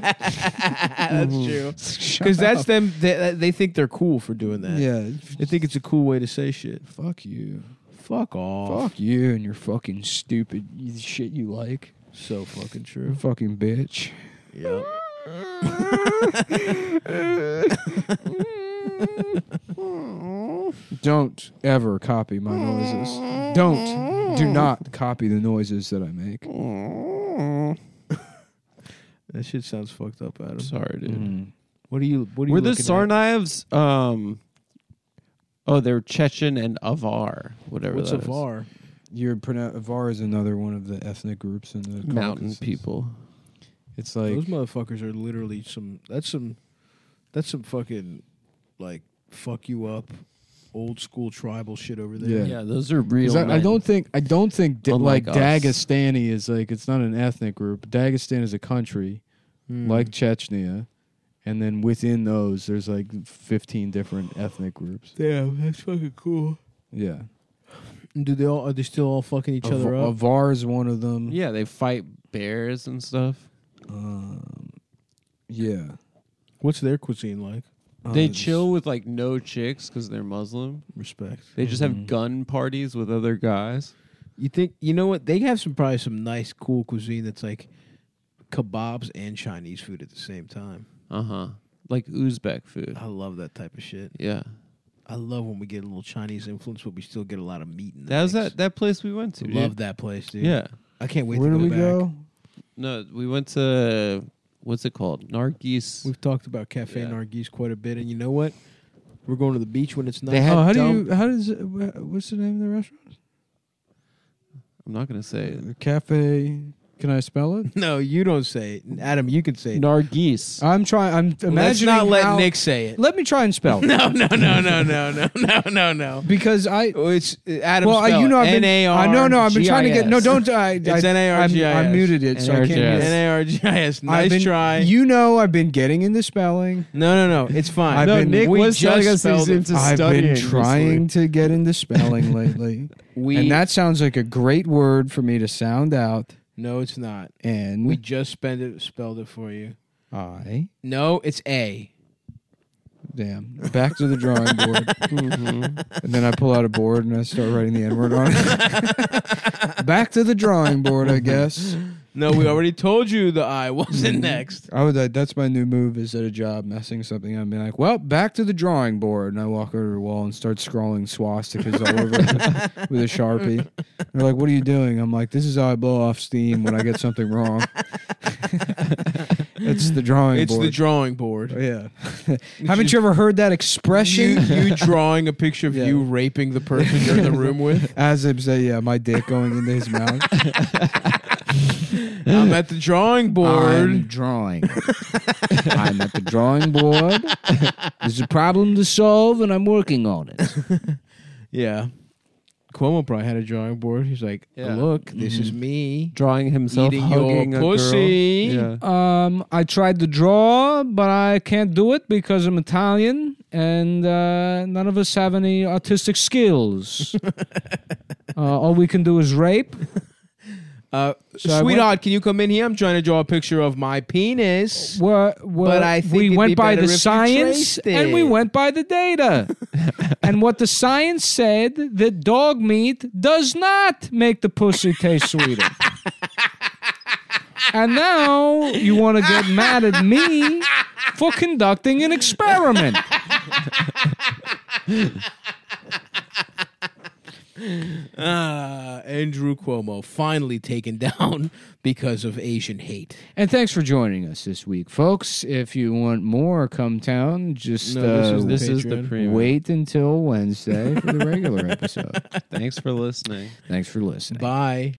front. That's true. Shut Because that's up. them. They, they think they're cool for doing that. Yeah, They think it's a cool way to say shit. fuck you, Fuck off. fuck you, and your fucking stupid shit you like. So fucking You true. fucking bitch. Yep. Don't ever copy my noises. Don't. Do not copy the noises that I make. That shit sounds fucked up, Adam. Sorry, dude. Mm. What are you? What are you? Were the looking at? Tsarnaevs? Um. Oh, they're Chechen and Avar, whatever. What's that a is. var? Your pronoun- Avar is another one of the ethnic groups in the Mountain Caucasus. people. It's like Those motherfuckers are literally some. That's some. That's some fucking, like, fuck you up, old school tribal shit over there. Yeah. Yeah, those are real. 'Cause I, I men. don't think I don't think da- Unlike like us. Dagestani is like it's not an ethnic group. Dagestan is a country Hmm. like Chechnya, and then within those there's like fifteen different ethnic groups. Damn, that's fucking cool. Yeah, Do they all? Are they still all fucking each other Av- up? Avar is one of them. Yeah, they fight bears and stuff. Um, yeah. What's their cuisine like? They Uh, chill with like no chicks because they're Muslim. Respect. They just Mhm. have gun parties with other guys. You think you know what? They have some probably some nice, cool cuisine that's like kebabs and Chinese food at the same time. Uh huh. Like Uzbek food. I love that type of shit. Yeah. I love when we get a little Chinese influence, but we still get a lot of meat in the That was mix. that that place we went to. Love dude. that place, dude. Yeah. I can't wait Where to do go we back. go? No, we went to what's it called? Nargis. We've talked about Cafe Yeah. Nargis quite a bit, and you know what? We're going to the beach when it's nice. They had Oh, how do dump- you? How does? It, wha- what's the name of the restaurant? I'm not gonna say it. Uh, Cafe. Can I spell it? No, you don't say it. Adam, you can say it. Nargis. I'm trying. I'm imagining. Let's not let how- Nick say it. Let me try and spell. it. No, no, no, no, no, no, no, no, no. Because I. Oh, it's uh, Adam. Well, I, spell you know, it. I've been. N A R I know, no, I've been trying to get. No, G I S. don't. I, It's I, N A R G I S. I'm- I muted it, so I can't. N A R G I S. use N it. A R G I S. I've Nice been, try. You know, I've been getting into spelling. no, no, no. It's fine. I've no, been- Nick we was just telling us spelled he's it. into I've studying. been trying to get into spelling lately, we and that sounds like a great word for me to sound out. no, it's not. And We just spelled it, spelled it for you. I. No, it's A. Damn. Back to the drawing board. Mm-hmm. And then I pull out a board and I start writing the N word on it. Back to the drawing board, I guess. No, we already told you the eye wasn't next. I would. That's my new move. Is at a job messing something up. I'm like, well, back to the drawing board, and I walk over to the wall and start scrawling swastikas all over it with a Sharpie. They're like, "What are you doing?" I'm like, "This is how I blow off steam when I get something wrong." It's the drawing It's board. the drawing board. Oh, yeah. Haven't you ever heard that expression? You, you drawing a picture of Yeah. you raping the person you're in the room with. As if say, yeah, my dick going into his mouth. I'm at the drawing I'm board. drawing. I'm at the drawing board. There's a problem to solve, and I'm working on it. Yeah. Cuomo probably had a drawing board. He's like, Yeah. look, this is me Drawing himself eating hugging your a girl. pussy. Yeah. Um, I tried to draw, but I can't do it because I'm Italian, and uh, none of us have any artistic skills. uh, all we can do is rape. Uh, So I sweetheart, can you come in here? I'm trying to draw a picture of my penis. We're, we're, But I think we it'd went be by better the if you science, traced and we it. went by the data. And what the science said, that dog meat does not make the pussy taste sweeter. And now you want to get mad at me for conducting an experiment. Ah, Andrew Cuomo finally taken down because of Asian hate. And thanks for joining us this week, folks. If you want more Come Town, just No, this uh, is the This is the Patreon. premium. wait until Wednesday for the regular episode. Thanks for listening. Thanks for listening. Bye.